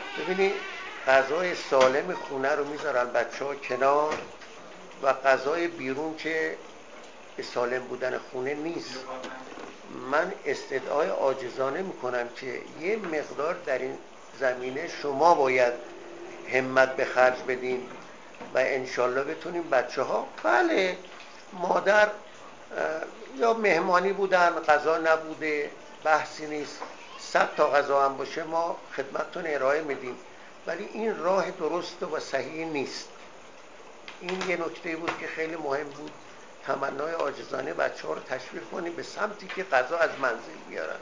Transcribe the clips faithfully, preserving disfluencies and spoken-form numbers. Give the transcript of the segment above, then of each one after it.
ببینید غذای سالم خونه رو میذارن بچه ها کنار و غذای بیرون که به سالم بودن خونه نیست. من استدعای عاجزانه میکنم که یه مقدار در این زمینه شما باید همت به خرج بدین و انشالله بتونیم بچه ها، بله مادر یا مهمانی بودن غذا نبوده بحثی نیست، صد تا غذا هم باشه ما خدمتتون ارائه میدیم، ولی این راه درست و صحیح نیست. این یه نکته بود که خیلی مهم بود، تمنای عاجزانه بچه ها رو تشویق کنیم به سمتی که غذا از منزل بیارن.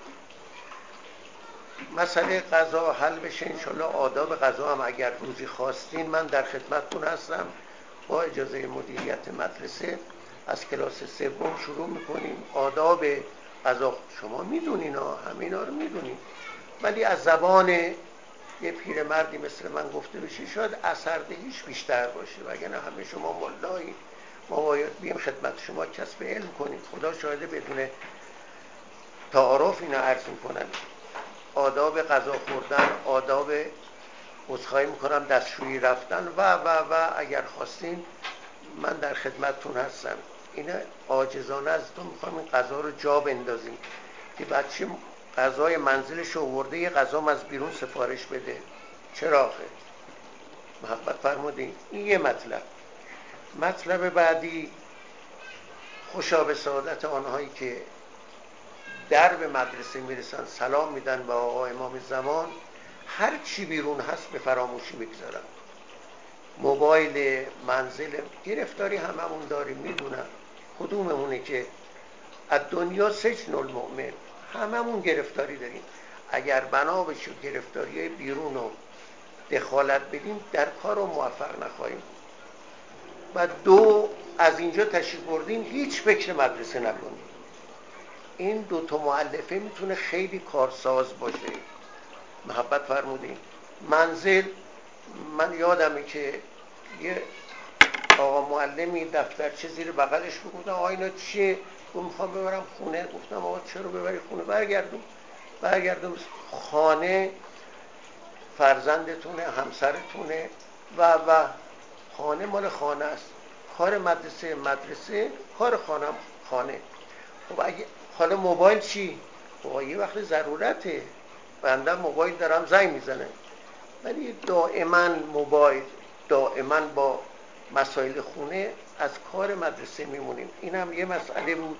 مسئله غذا حل بشه انشالله. آداب غذا هم اگر روزی خواستین من در خدمتتون هستم. با اجازه مدیریت مدرسه از کلاس سوم شروع میکنیم. آداب غذا شما میدونین ها، همینا رو میدونین، ولی از زبان یه پیرمردی مثل من گفته بشه شاید اثردهیش بیشتر باشه، وگرنه همه شما ملایی، ما باید بیم خدمت شما کسب علم کنیم. خدا شاهده بدون تعارف اینا عرض میکنم. آداب غذا خوردن، آداب عذرخواهی میکنم دستشویی رفتن و و و اگر خواستین من در خدمتتون هستم. اینا عاجزانه ازتون میخوام این غذا رو جا بندازیم که بچه غذای منزلش رو آورده یه غذام از بیرون سفارش بده. چرا آخه؟ محبت فرمودین. این یه مطلب. مطلب بعدی، خوشا به سعادت آنهایی که در به مدرسه میرسن سلام میدن به آقا امام زمان، هر چی بیرون هست به فراموشی بگذارن. موبایل، منزل، گرفتاری هممون داریم، میدونم کدوممونه که از دنیا سجن المؤمن، هممون گرفتاری داریم. اگر بنا بشه گرفتاری بیرون رو دخالت بدیم در کار رو موفق نخواهیم. و دو، از اینجا تشریف بردیم هیچ فکر مدرسه نکنیم. این دو تا مؤلفه میتونه خیلی کارساز باشه. محبت فرمودین. منزل، من یادمه که یه آقا معلمی دفترچه زیر بغلش بود، آقا اینا چیه؟ گفت میخوام ببرم خونه. گفتم آقا چرا ببری خونه؟ برگردون برگردون خانه فرزندتونه، همسرتونه و و خانه مال خانه است، کار مدرسه مدرسه، کار خانم خانه. خب اگه حالا موبایل چی؟ خب یه وقت ضرورته، بنده موبایل دارم زنگ میزنه، ولی دائما موبایل، دائما با مسائل خونه از کار مدرسه میمونیم. این هم یه مسئله بود.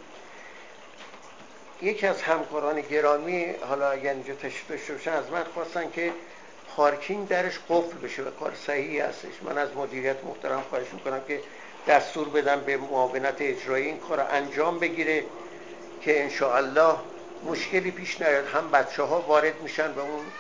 یکی از همکاران گرامی حالا اگر اینجا تشریف داشته باشن از من خواستن که پارکینگ درش قفل بشه و کار صحیحی هستش. من از مدیریت محترم خواهش میکنم که دستور بدم به معاونت اجرایی این کار انجام بگیره که انشاءالله مشکلی پیش نیاد. هم بچه ها وارد میشن به اون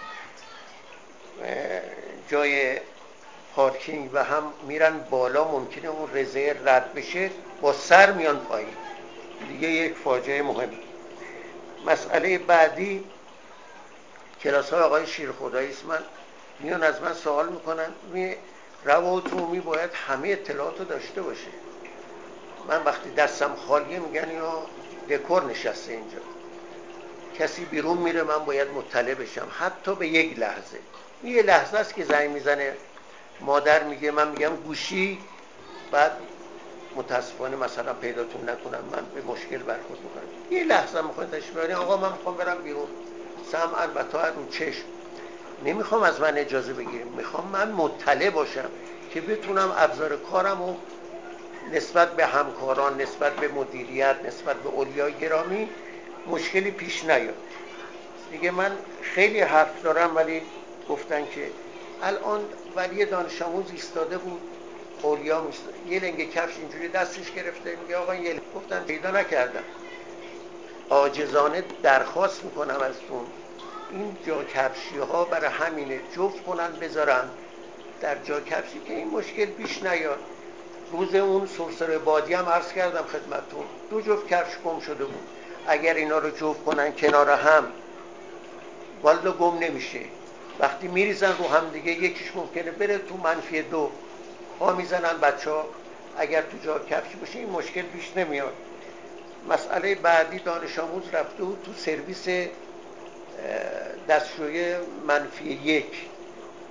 جای پارکینگ و هم میرن بالا، ممکنه اون رزرو رد بشه با سر میان پایین، دیگه یک فاجعه مهم. مسئله بعدی کلاس های آقای شیرخدایی است. من میان از من سوال میکنن می روابط عمومی باید همه اطلاعاتو داشته باشه. من وقتی دستم خالیه میگن یا دکور نشسته اینجا، کسی بیرون میره من باید مطلع بشم حتی به یک لحظه. یه لحظه است که زنگ میزنه مادر میگه، من میگم گوشی، بعد متاسفانه مثلا پیداتون نکنم من به مشکل برخورد میکنم. یه لحظه میخواد تشریف بیارین آقا من میخوام برم بیرون، سمعا و طاعة رو چشم، نمیخوام از من اجازه بگیریم، میخوام من مطلع باشم که بتونم ابزار کارم رو نسبت به همکاران، نسبت به مدیریت، نسبت به اولیای گرامی مشکلی پیش نیاد. دیگه من خیلی حرف دارم ولی گفتن که الان ولی دانش آموز ایستاده بود، اولیا میستاده، یه لنگه کفش اینجوری دستش گرفته، میگه آقا یه گفتن پیدا نکردم. عاجزانه درخواست میکنم ازتون این جا کفشی ها برای همینه، جفت کنن بذارن در جا کفشی که این مشکل پیش نیاد. روز اون سرسره بادی هم عرض کردم خدمتتون، دو جفت کفش گم شده بود، اگر اینا رو جفت کنن کنار هم والا گم نمیشه. وقتی میریزن رو هم دیگه یکیش ممکنه بره تو منفی دو، ها میزنن بچه ها، اگر تو جا کفش باشه این مشکل پیش نمیاد. مسئله بعدی دانش آموز رفته بود تو سرویس دستشوی منفی یک،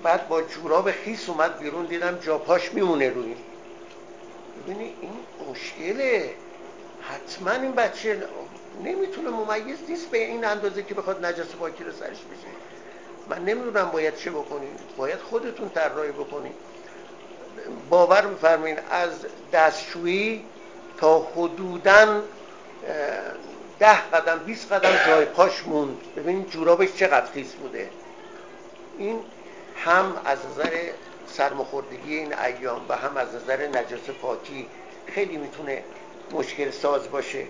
بعد با جوراب خیس اومد بیرون، دیدم جا پاش میمونه روی. ببینی این مشکله، حتما این بچه نمیتونه ممیز نیست به این اندازه که بخواد نجس پاکی رو سرش بشه. من نمیدونم باید چه بکنین، باید خودتون طراحی بکنین. باور میفرمایین از دستشویی تا حدوداً ده قدم بیست قدم جای پاش موند. ببینید جورابش چقدر خیس بوده. این هم از نظر سرماخوردگی این ایام و هم از نظر نجس پاکی خیلی میتونه مشکل ساز باشه.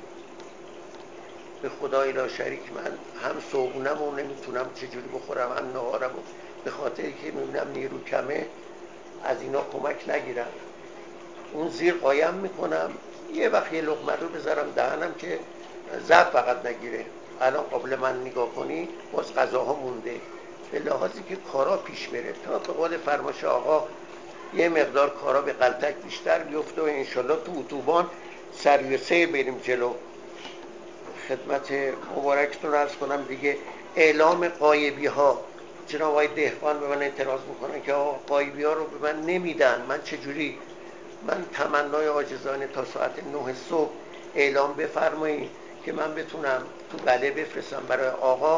به خدای لا شریک من هم صبحونم رو نمیتونم چجوری بخورم، هم نهارم رو به خاطر که میبینم نیرو کمه از اینا کمک نگیرم. اون زیر قایم میکنم، یه وقت یه لقمه رو بذارم دهنم که ضعف فقط نگیره. الان قبل من نگاه کنی باز غذاها مونده، به لحاظی که کارا پیش بره تا به قول فرماش آقا یه مقدار کارا به غلطک بیشتر بیفته و انشالله تو اتوبان سری و سیر بریم جلو. خدمت مبارکتون عرض کنم دیگه، اعلام غایبی ها. جناب آقای دهقان به من اعتراض میکنن که آقا غایبی ها رو به من نمیدن، من چجوری؟ من تمنای عاجزانه تا ساعت نه صبح اعلام بفرمایید که من بتونم تو بله بفرستم برای آقا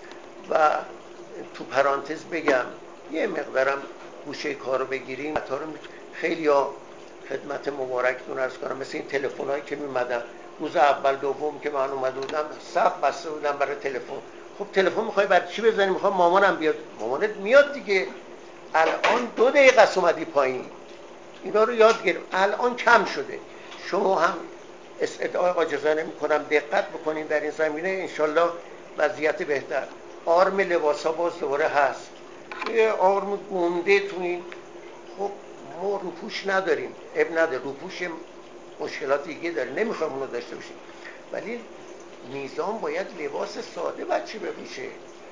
و تو پرانتز بگم یه مقدارم گوشه کارو بگیریم. خیلی ها خدمت مبارکتون عرض کنم مثل این تلفن هایی که میمدن روز اول دوم که من اومده بودم صف بسته بودم برای تلفن. خب تلفن میخوای برای چی بزنی؟ میخوام مامانم بیاد. مامانت میاد دیگه، الان دو دقیقه است اومدی پایین. اینا رو یاد گرفت، الان کم شده. شما هم استدعای عاجزانه میکنم دقت بکنین در این زمینه، انشالله وضعیت بهتر. آرم لباس ها باز دوباره هست، یه آرم گونده تو این. خب ما روپوش نداریم، اب نداره، روپوش مشکلات دیگه داره، نمیخوام اونو داشته باشیم، ولی میزان باید لباس ساده بچه بپوشه،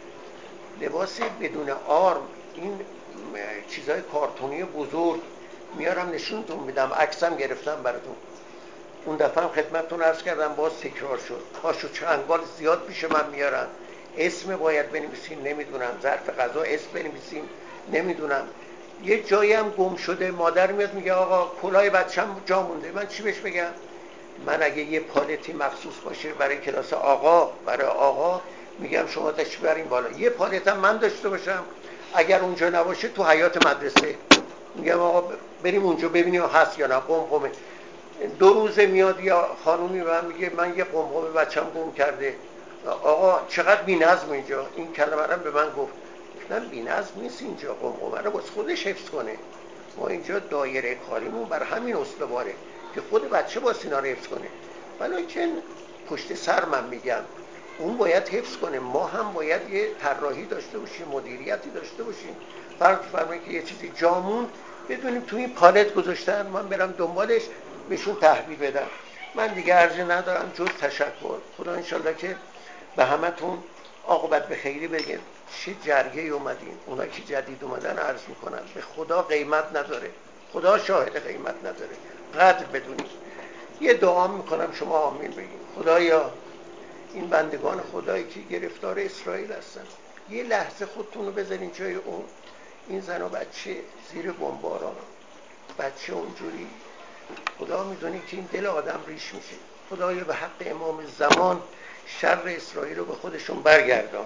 لباس بدون آرم. این چیزای کارتونی بزرگ میارم نشونتون میدم، عکسم گرفتم براتون. اون دفعه هم خدمتتون عرض کردم باز تکرار شد. پاشو چنگال زیاد پیش من میارن، اسم باید بنویسین نمیدونم، ظرف غذا اسم بنویسین نمیدونم. یه جایی هم گم شده، مادر میاد میگه آقا کلاه بچه‌م جا مونده. من چی بهش بگم؟ من اگه یه پالتی مخصوص باشه برای کلاس آقا، برای آقا میگم شما تشریف برین بالا. یه پالت هم من داشته باشم، اگر اونجا نباشه تو حیاط مدرسه میگم آقا بریم اونجا ببینیم هست یا نه. قمقمه دو روزه میاد یا خانومی به من میگه من یه قمقمه بچم گم کرده. آقا چقدر بی‌نظم اینجا. این کلمه رو به من گفت. گفتم بی‌نظم نیست اینجا، قمقمه رو باز خودش حفظ کنه. ما اینجا دایره کاریمون بر همین استواره که خود بچه با سینا رو حفظ کنه. ولیکن پشت سر من میگم اون باید حفظ کنه، ما هم باید یه طراحی داشته باشیم، مدیریتی داشته باشیم. فرض فرمایید که یه چیزی جامون بدونیم تو این پالت گذاشتن، من برم دنبالش بهشون تحویل بدم. من دیگه عرضی ندارم جز تشکر. خدا انشالله که به همتون عاقبت به خیری بگه. چه جرگه اومدین، اونایی که جدید اومدن عرض میکنن به خدا قیمت نداره، خدا شاهد قیمت نداره، قدر بدونید. یه دعا میکنم شما آمین بگین. خدایا این بندگان خدایی که گرفتار اسرائیل هستن یه لحظه خودتون رو بذارین جای اون، این زن و بچه زیر بمباران، بچه اونجوری، خدا میدونی که این دل آدم ریش میشه. خدایا به حق امام زمان شر اسرائیل رو به خودشون برگردان،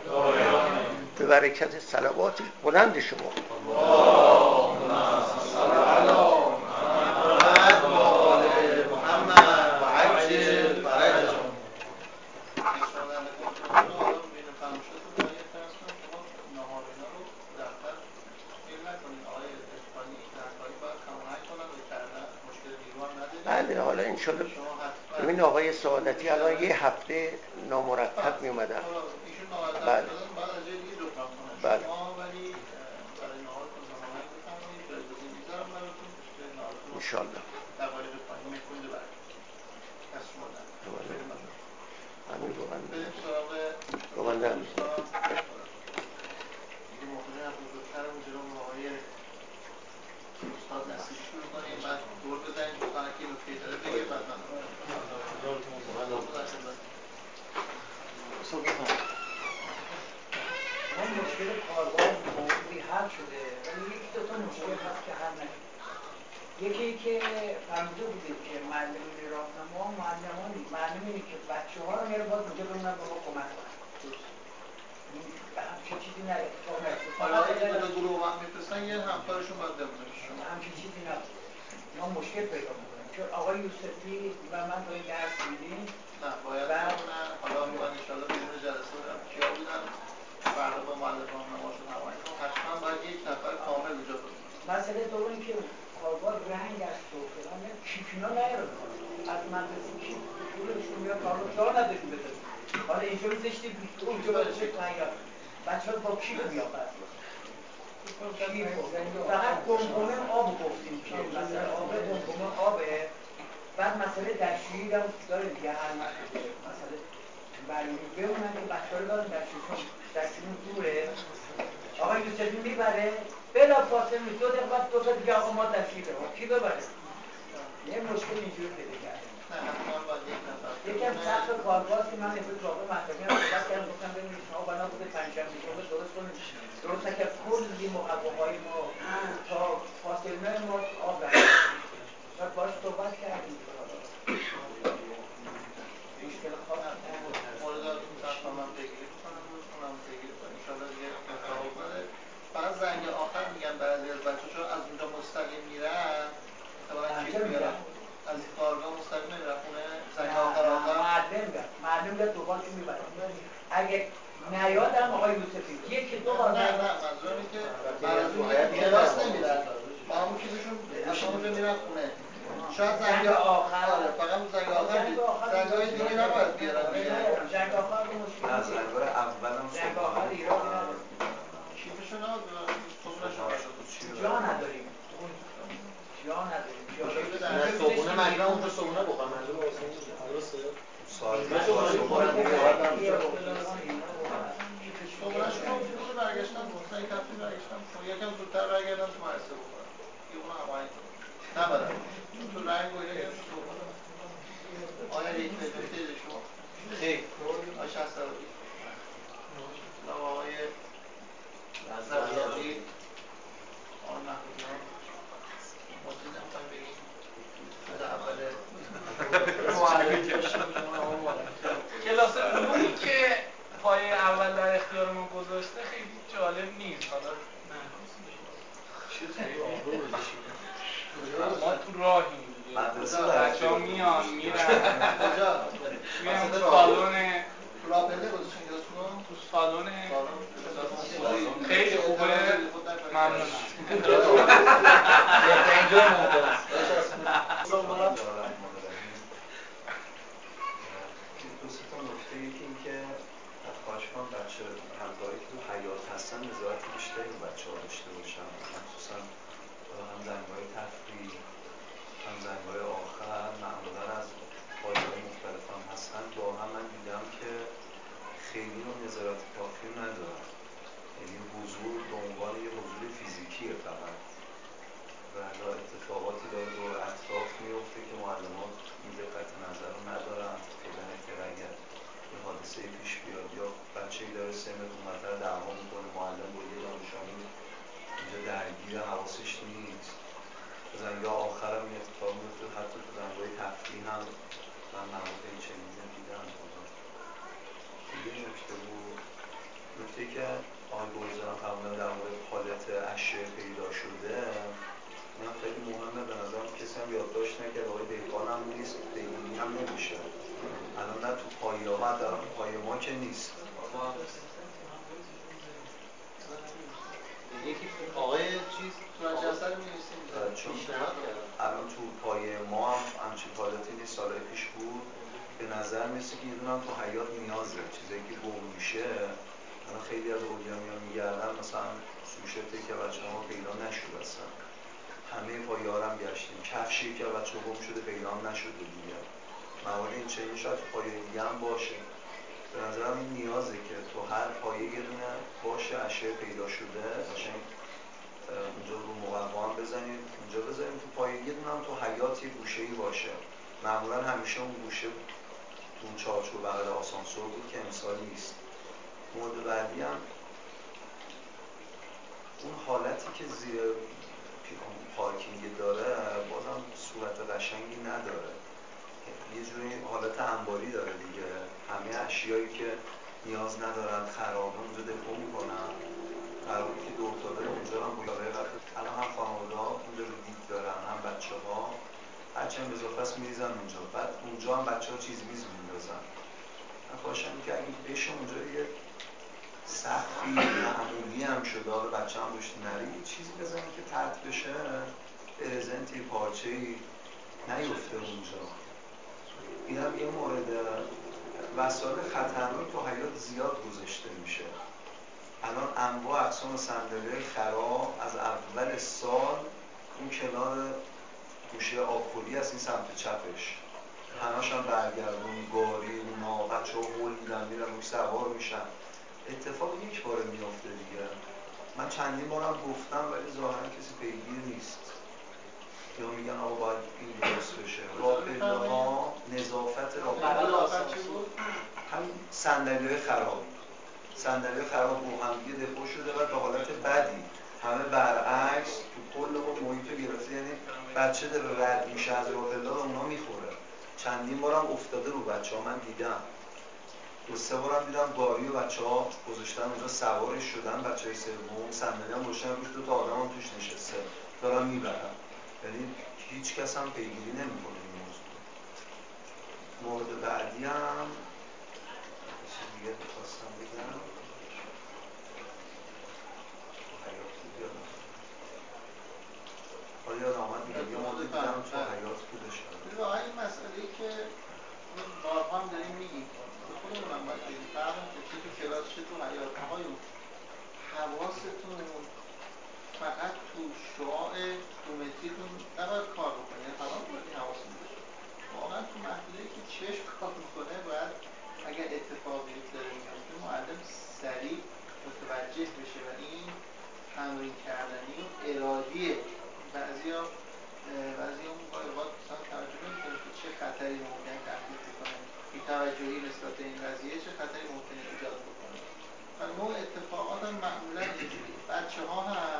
به برکت صلوات بلند شما. بله حالا انشالله ببین آقای سعادتی الان یه هفته نامرتب می اومدن. بله بله انشالله همین رو بنده رو بنده همین استاد نصیب شروع کنیم، بعد دور بزنیم دوستان که نکته داره بگه، بعد من ما مشکل کاربار موجودی هست شده ولی یک دو تا مشکل هست که حل نشده. یکی که فرموده بودید که معلمین راهنما معلمانی معلمینی که بچه ها رو میره باز اونجا بمونن به ما کمک کنن. همچین چیزی نه اتفاق نیفتاد. حالا اگه دو تا گروه هم میفرستن یه همکارشون باید بمونه. همچین چیزی نبود. اینا مشکل پیدا میکنن. چون آقای یوسفی و من داریم درس میدیم. نه باید بمونن. حالا من ان شاءالله بیرون جلسه دارم کیا بودن فردا با معلم راهنماشون هماهنگ کنم. حتما باید یک نفر کامل اونجا بمونه. مسئله دوم این که کارگاه رنگ است و فلان کیفینا نیاره از مدرسه کیف پولشون میاد کارگاه جا نداریم بذاریم. حالا اینجا میذاشتیم اونجا بذاشتیم نیاد. بچه‌ها با کیف میاد فقط گمگمه آب گفتیم که مثلا آب گمگمه آبه. بعد مسئله دستشویی هم داره دیگه هر مسئله برنامه بمونن که بچه‌ها رو دارن دستشویشون دستشویشون دوره. آقای یوسفی میبره بلا فاصله دو دقیقه بعد دو تا دیگه آقا ما دستشویی داریم. کی ببره؟ یه مشکل اینجوری پیدا کرده. نه حتما باید یک نفر. یکم سخت کارباز که من امروز واقع مطلبی هم صحبت کردم گفتم ببینید شما بنا بوده پنجشنبه شما درست کنید. درست نکرد کلی محقق‌های ما تا فاصله ما آب رفت. بعد باهاش صحبت کردیم. مشکل خاص نداره. مورداتون حتما من پیگیری می‌کنم روز اونم پیگیری کنم. ان شاءالله دیگه اتفاق افتاده. فقط زنگ آخر میگم بعضی از بچه‌ها از اونجا مستقیم میرن. مثلا کیف میارن. از کارگاه مستقیم نمیرن خونه. زنگ آخر آخر معلم بیاد. معلم بیاد دوبارشون میبره. اگه نیادم آقای یوسفی یکی دو بار نه نه منظورم اینه که بعد از اون کلاس نمیرن. با همون کیفشون اصلا اونجا میرن خونه. شاید زنگ آخر آره فقط اون زنگ آخر زنگ‌های دیگه نباید بیارن دیگه. زنگ آخر که مشکل نه زنگ‌های اولم زنگ آخر ایرادی نداره. کیفشون ها صبحونه جا نداریم. جا نداریم. نه صبحونه مجموعه اونجا صبحونه بخورم منظور حسین درسته؟ سایزش صبحونه بخورم دیگه صبحونه‌شون رو تو برگشتن مثلا یک هفته برگشتن یکم زودتر برگردن تو مدرسه بخورن. دیگه اون هماهنگ کنن. نبرن. تو رنگ و اینا که صبحونه. آیا یک نکته شما؟ خیر. آش هستوی. جناب آقای نظریاتی آن محمودیان موجود نمیخوایم بگیم از اول کلاس علومی که پای اول در اختیارمون گذاشته خیلی جالب نیست. حالا ما تو راهیم بچه ها میان میرن میان تو سالن راپله گذاشتین یادتون تو سالن خیلی خوبه ممنونم. بهترین جای ممکن است. دو سه تا نکته یکی این که خواهش کنم بچه همکاری که تو حیات هستن نظارت بیشتری رو بچه ها داشته باشن مخصوصا هم زنگ‌های تفریح هم زنگ‌های آخر معمولا از پایه‌های مختلف هم هستن واقعا من دیدم که خیلی رو نظارت کافی ندارن یعنی حضور به عنوان یه حضور فیزیکیه فقط و اتفاقاتی داره دور اطراف میفته که معلمان این دقت نظر رو ندارن خیلی اگر اگر یه حادثه پیش بیاد یا بچه‌ای داره سن اونورتر دعوا میکنه معلم با یه دانش آموز اینجا درگیر حواسش نیست زنگ‌ها آخر هم این اتفاق میفته حتی تو زنگ‌های تفریح هم من موارد این چنینی رو دیدم یه نکته بود نکته که آقای گلزارم فرمودن در مورد پالت اشیاء پیدا شده این هم خیلی مهمه به نظرم کسی هم یادداشت نکرد آقای دهقان هم نیست پیگیری هم نمیشه الان نه تو پایه ها در پایه ما که نیست یکی آقای چیز راجع اثر می‌نویسیم چون الان تو پایه ما هم همچین پالتی نیست سالهای پیش بود به نظر میسه که یه دونه هم تو حیات نیازه چیزایی که گم میشه الان خیلی از اولیا میان میگردن مثلا سوشته که بچه ها پیدا نشد اصلا همه پایه ها هم گشتیم کفشی که بچه ها گم شده پیدا هم نشده دیگه موارد این چنین شاید تو پایه دیگه هم باشه به نظرم این نیازه که تو هر پایه یه دونه باشه اشیاء پیدا شده قشنگ اونجا رو مقوا هم بزنید اونجا بزنید تو پایه یه دونه هم تو حیات یه گوشه‌ای باشه معمولا همیشه اون گوشه تو اون چارچوب بغل آسانسور بود که امسال نیست مورد بعدی هم اون حالتی که زیر پارکینگ داره بازم صورت قشنگی نداره، یه جوری حالت انباری داره دیگه. همه اشیایی که نیاز ندارن خرابه اونجا دپو میکنن، قراری که دور تا داره اونجا هم بوداره. وقتی الان هم خانواده ها اونجا رو دید دارن، هم بچه ها هرچی هم اضافه است میریزن اونجا، بعد اونجا هم بچه ها چیز میز میندازن. من خواهشم که اگه بشه اونجا یه سقفی معمولی هم شده، حالا بچه هم روش نره، یه چیزی بزنیم که پرت بشه، برزنتی پارچه‌ای نیفته اونجا. این هم یه مورد. وسایل خطرناک تو حیاط زیاد گذاشته میشه. الان انواع اقسام صندلی خراب از اول سال اون کنار گوشه آبخوری هست این سمت چپش همش هم برگردون گاری اونا بچه ها هول میدن میرن روش سوار میشن. اتفاق یک باره میافته دیگه. من چندین بارم گفتم ولی ظاهرا کسی پیگیر نیست، یا میگن آقا باید این درست بشه. راپله ها نظافت راپله همین صندلی خراب صندلی خراب رو هم دیگه دپو شده و به حالت بدی همه برعکس تو کل اون محیط رو گرفته. یعنی بچه داره رد میشه از راپله ها اونا میخوره. چندین بارم افتاده رو بچه ها من دیدم، دو سه بارم دیدم گاری و بچه ها گذاشتن اونجا سوارش شدن. بچه های سوم صندلی هم روشن روش دو تا آدم هم توش نشسته دارن میبرن. یعنی هیچ کس هم پیگیری نمیکنه این موضوع. مورد بعدی هم چیز دیگه خواستم بگم حالا یاد آمد دیگه یه مورد دیدم تو حیات بودش. واقعا این مسئله‌ای که بارها هم داریم میگیم به خودمون هم باید بگیم فرمون که چه تو کلاس چه تو حیات آقایون حواستون فقط تو شعاع دومتریتون نباید کار بکنه. یعنی حالا باید حواستون باشه واقعا تو محدوده‌ای که چشم کار میکنه باید اگر اتفاقی داره میفته معلم سریع متوجه بشه و این تمرین کردنی و ارادیه. بعضیا بعضیا موقعی باید مثلا توجه نمی‌کنه که چه خطری ممکنه تهدید بکنه، بی‌توجهی نسبت به این قضیه چه خطری ممکنه ایجاد بکنه. و نوع اتفاقات هم معمولا اینجوریه. بچه‌ها هم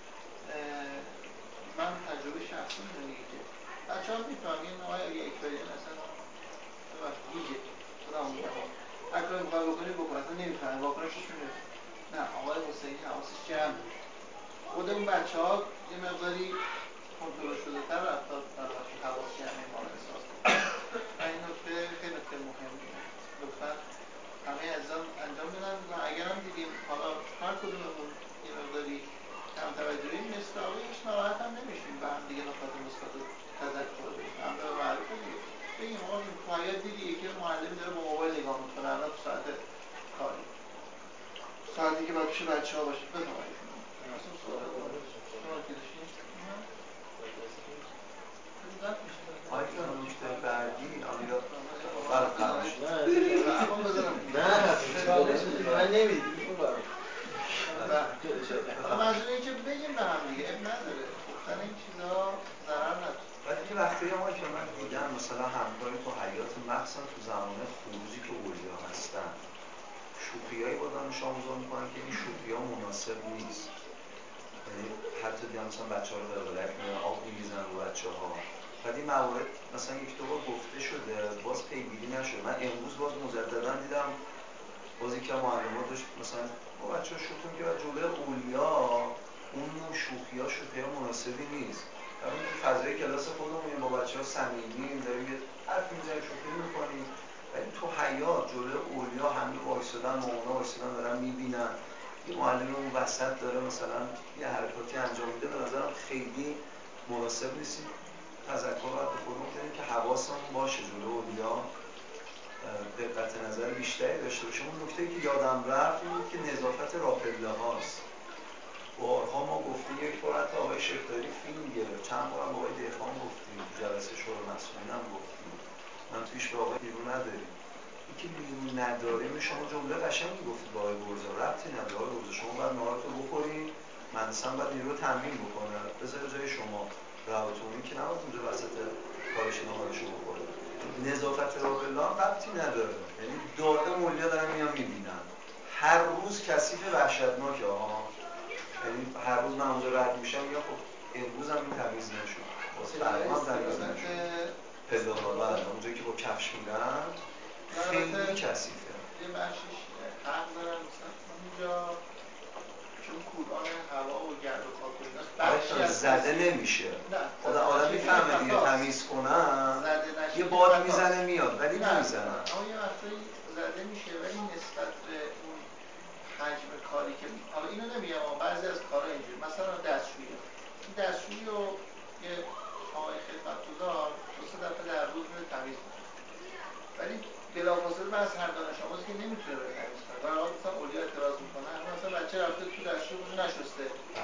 من تجربه شخصی میگه که بچه‌ها میفهمین آقای اگه اکبری مثلا ببخشید گیجه خودم میگم هر کاری می‌خواد بکنی بکن اصلا نمی‌فهمه واکنشش میاد نه آقای حسینی حواسش جمعه. خود اون بچه‌ها یه مقداری کنترل شده تر رفتار برداشت حواس جمعی ما رو احساس کنه. و این نکته خیلی نکته مهمیه. لطفاً همه عزیزان انجام بدن و اگر هم دیدیم حالا هر کدوممون یه مقداری کم توجهی مصداقی هیچ ناراحت هم نمیشیم و هم دیگه نکات مثبت رو تذکر بدیم. هم به معرفه دیگه بگیم آقا تو حیاط دیدی یکی معلمی داره با موبایل نگاه میکنه الان تو ساعت کاری ساعتی که باید پیش بچه‌ها باشه بفرمایید. اصلا سوال شما که داشتین آیا نکته بعدی آیا برای تماش نه من نمیدیم منظور این که بگیم به هم دیگه اب نداره گفتن این چیزا ضرر نداره. ولی که وقتی ما که من دیدم مثلا همکاری تو حیات مخصوصا تو زمان خروجی که اولیا هستن شوخیایی با دانش آموزا میکنن که این شوخی‌ها مناسب نیست. یعنی حتی دیدم مثلا بچه‌ها رو قلقلک می‌کنن آب می‌ریزن رو بچه‌ها. بعد این موارد مثلا یک دو بار گفته شده باز پیگیری نشده. من امروز باز مجددا دیدم باز یکی از معلم‌ها داشت مثلا با بچه‌ها شوخی می‌کرد جلوی اولیا اون نوع شوخی‌ها شوخی‌ها مناسبی نیست. در اون تو فضای کلاس خودمون با بچه‌ها صمیمی داریم یه حرف می‌زنیم شوخی می‌کنیم ولی تو حیاط جلوی اولیا همه وایسادن مامانا وایسادن دارن می‌بینن یه معلم اون وسط داره مثلا یه حرکاتی انجام میده به نظرم خیلی مناسب نیست. تذکر باید به خودمون بدیم که حواسمون باشه جلوی اولیا دقت نظر بیشتری داشته باشیم. اون نکته‌ای که یادم رفت این بود که نظافت راپله هاست. بارها ما گفتیم یک بار حتی آقای شفتاری فیلم گرفت چند بار هم آقای دهقان گفتیم تو جلسه شورای مسئولین هم گفتیم من تویش به آقای نیرو نداریم این که نیرو نداریم شما جمله قشنگی گفتید با آقای گرزا ربطی نداره آقای گرزا شما باید نهارتو بخورید مدرسه باید نیرو تمرین بکنه بذاره جای شما رهاتونی که نباید اونجا وسط کارش نهارشو بخوره. نظافت راپله هم ربطی نداره یعنی دائم اولیا دارن میان میبینن هر روز کثیف وحشتناکه ها یعنی هر روز من اونجا رد میشم یا خب امروز هم این تمیز نشد باز فردا هم تمیز نشد پدالا بعد اونجایی که با کفش میرن خیلی کثیفه. یه بخشش حق دارن مثلا اونجا چون کوران هوا و گرد و خاک و ایناست بخشی از زده نمیشه. خود آدم میفهمه دیگه تمیز کنن یه باد میزنه میاد ولی نمیزنن. اما یه وقتی زده میشه ولی نسبت به اون حجم کاری که حالا اینو نمیگم اما بعضی از کارها اینجوری مثلا دستشویی این دستشویی رو یه آقای خدمتگزار دو سه دفعه در روز میره تمیز میکنه ولی بلافاصله بعض هر دانش آموزی که نمیتونه بره تمیز کنه برای حال مثلا اولیا اعتراض میکنن مثلا بچه رفته تو دستشویی خودش نشسته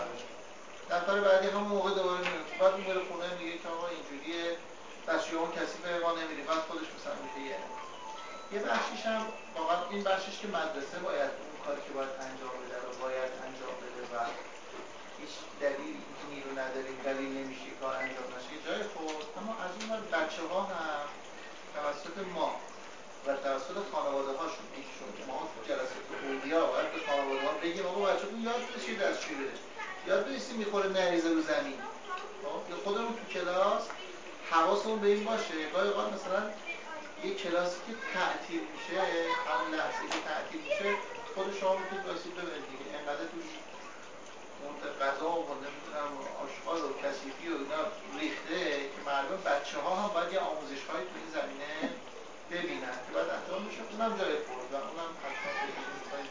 نفر بعدی همون موقع دوباره میاد بعد میره خونه میگه که آقا اینجوریه دستشوییمون کثیفه ما نمیریم بعد خودش مثلا میشه یه یه بخشیش هم واقعا این بخشیش که مدرسه باید اون کاری که باید انجام بده رو باید انجام بده و هیچ دلیل نیرو نداریم دلیل نمیشه کار انجام نشه جای خود اما از اون ور بچه ها هم توسط ما و توسط خانواده هاشون یکیشون ما تو جلسات اولیا باید به خانواده ها بگیم آقا بچه‌تون یاد بشه دستشویی بره یاد بشه میخوره نریزه رو زمین یا خودمون تو کلاس حواسمون به این باشه گاهی اوقات مثلا یه کلاسی که تعطیل میشه همون لحظه که تعطیل میشه خود شما میتونید واسه ببینید دیگه انقدر توش اون غذا و نمیدونم آشغال و کثیفی و اینا ریخته که معلومه بچه ها هم باید یه آموزش هایی تو این زمینه ببینن که باید انجام میشه اونم جای خورد و اونم حتما بگیریم میخواید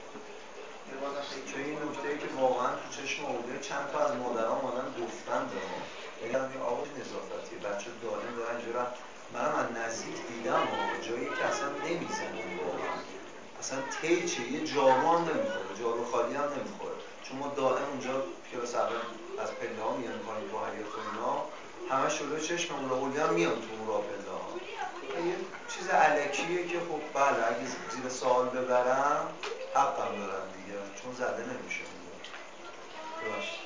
چون این نکته‌ای که واقعا تو چشم اولیا چند تا از مادرها اومدن گفتن دارم یعنی آقا نظافتیه بچه دائم دارن اینجا منم از نزدیک دیدم و جایی که اصلا نمیزنن واقعا اصلا تیچه یه جارو هم نمیخوره جارو خالی هم نمیخوره چون ما دائم اونجا کلاس اول از پله ها میان پایین تو حیاط و اینا همه شده چشم اولا اولی هم میان تو اون را پله ها یه چیز الکیه که خب بله اگه زیر سوال ببرم حقم دارن دیگه چون زده نمیشه اونجا ببخشید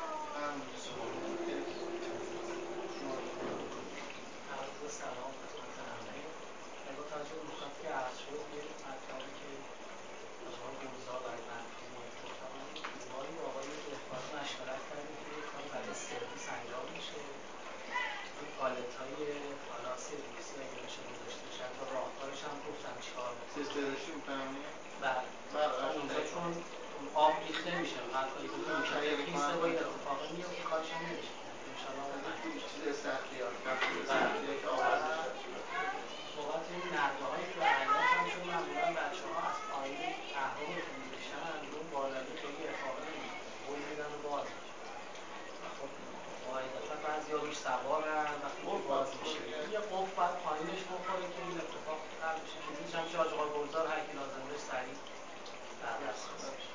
سلام خدمت همه. با توجه به نکاتی که عرض شد یه مطلبی که آقای گلزار برای مرحوم معرفی کردن دیواری با آقای دهقانی مشورت کردیم که یک کاری برای سرویس انجام میشه این پالت‌های حالا سرویسی اگه بشه گذاشته بشه حتی راهکارش هم گفتم چیکار می‌کنه سیستمشی می‌فهمی؟ بله بله اونجا چون آب ریخته میشه هر کاری که می‌کنه خیسه با این اتفاقا میفته کارش هم نمیشه انشالله اون چیز سختیار سختیار که آواز صحبت این نرده‌هایی که عیات هم چون معمولا بچه‌ها از پایین اهرام که می‌کشن اون بالایی خیلی افاقه نمی‌کنه هول میدن و باز میشه خب قاعدتا بعضی‌ها روش سوارن وقتی که باز میشه یه قفل باید پایینش بخوره که این اتفاق حل بشه چیزیش هم که آقا گلزار هر کی لازم داشت سریع در دسترس بشه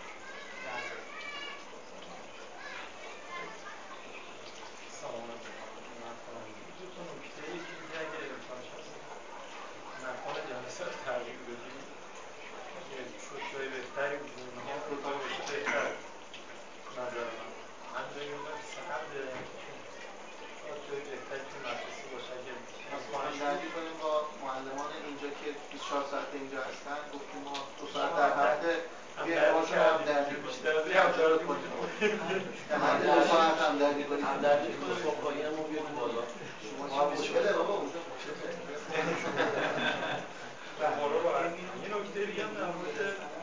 سلام علیکم. دو تا نکته ای که دیگه اگه امکانش هست مکان جلسه رو تغییر بدیم شد جای بهتری بودیم میگم دو تا بشه بهتر نظر من من جایی میدونم سهر شاید جای بهتری توی مدرسه باشه اگه مثلا دردی کنیم با معلمان اینجا که بیست و چهار ساعت اینجا هستن گفتیم ما دو ساعت در هفته بیاییم باشون هم دردی بیشتر از این هم دردی کنیم دو ساعت هم دردی کنیم هم دردی کنیم با پایین ما بیاد بالا شما مشکله بابا اونجا یه نکته دیگه هم در مورد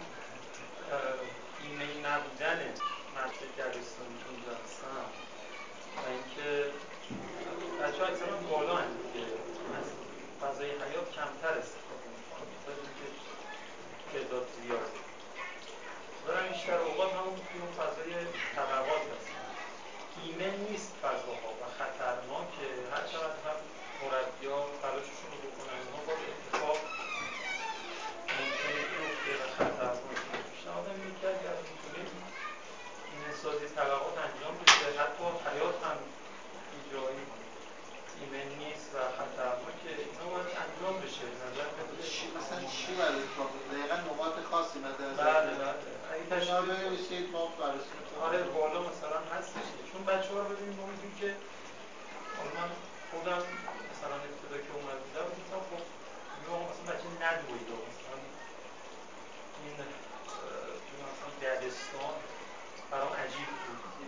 ایمنی نبودن مرد دبستانی که اینجا هستن و اینکه بچه ها اکثرا بالا هم دیگه از فضای حیات کمتر استفاده میکنن تا اینکه تعداد زیاد برای بیشتر اوقات همون توی اون فضای طبقات هستن ایمن نیست فضاها و خطرناکه هر چقدر هم مربی‌ها تلاششون رو بکنن اینها باز اتفاق ممکنه بیفته و خطرناکه پیشنهادم اینه که اگر میتونید ایمن‌سازی طبقات انجام بشه حتی حیات هم این جایی ایمن نیست و خطرناکه اینا باید انجام بشه نظر بده مثلا چی باید اتفاق بده؟ دقیقا نقاط خاصی مد نظر بله بله اگه تشریح بنویسید ما بررسی می‌کنیم آره بالا مثلا هستش چون بچه‌ها رو ببینید ما میگیم که حالا من خودم مثلا ابتدا که اومد بودم گفتم خب میگم مثلا بچه ندوید مثلا این مثلا دبستان برام عجیب بود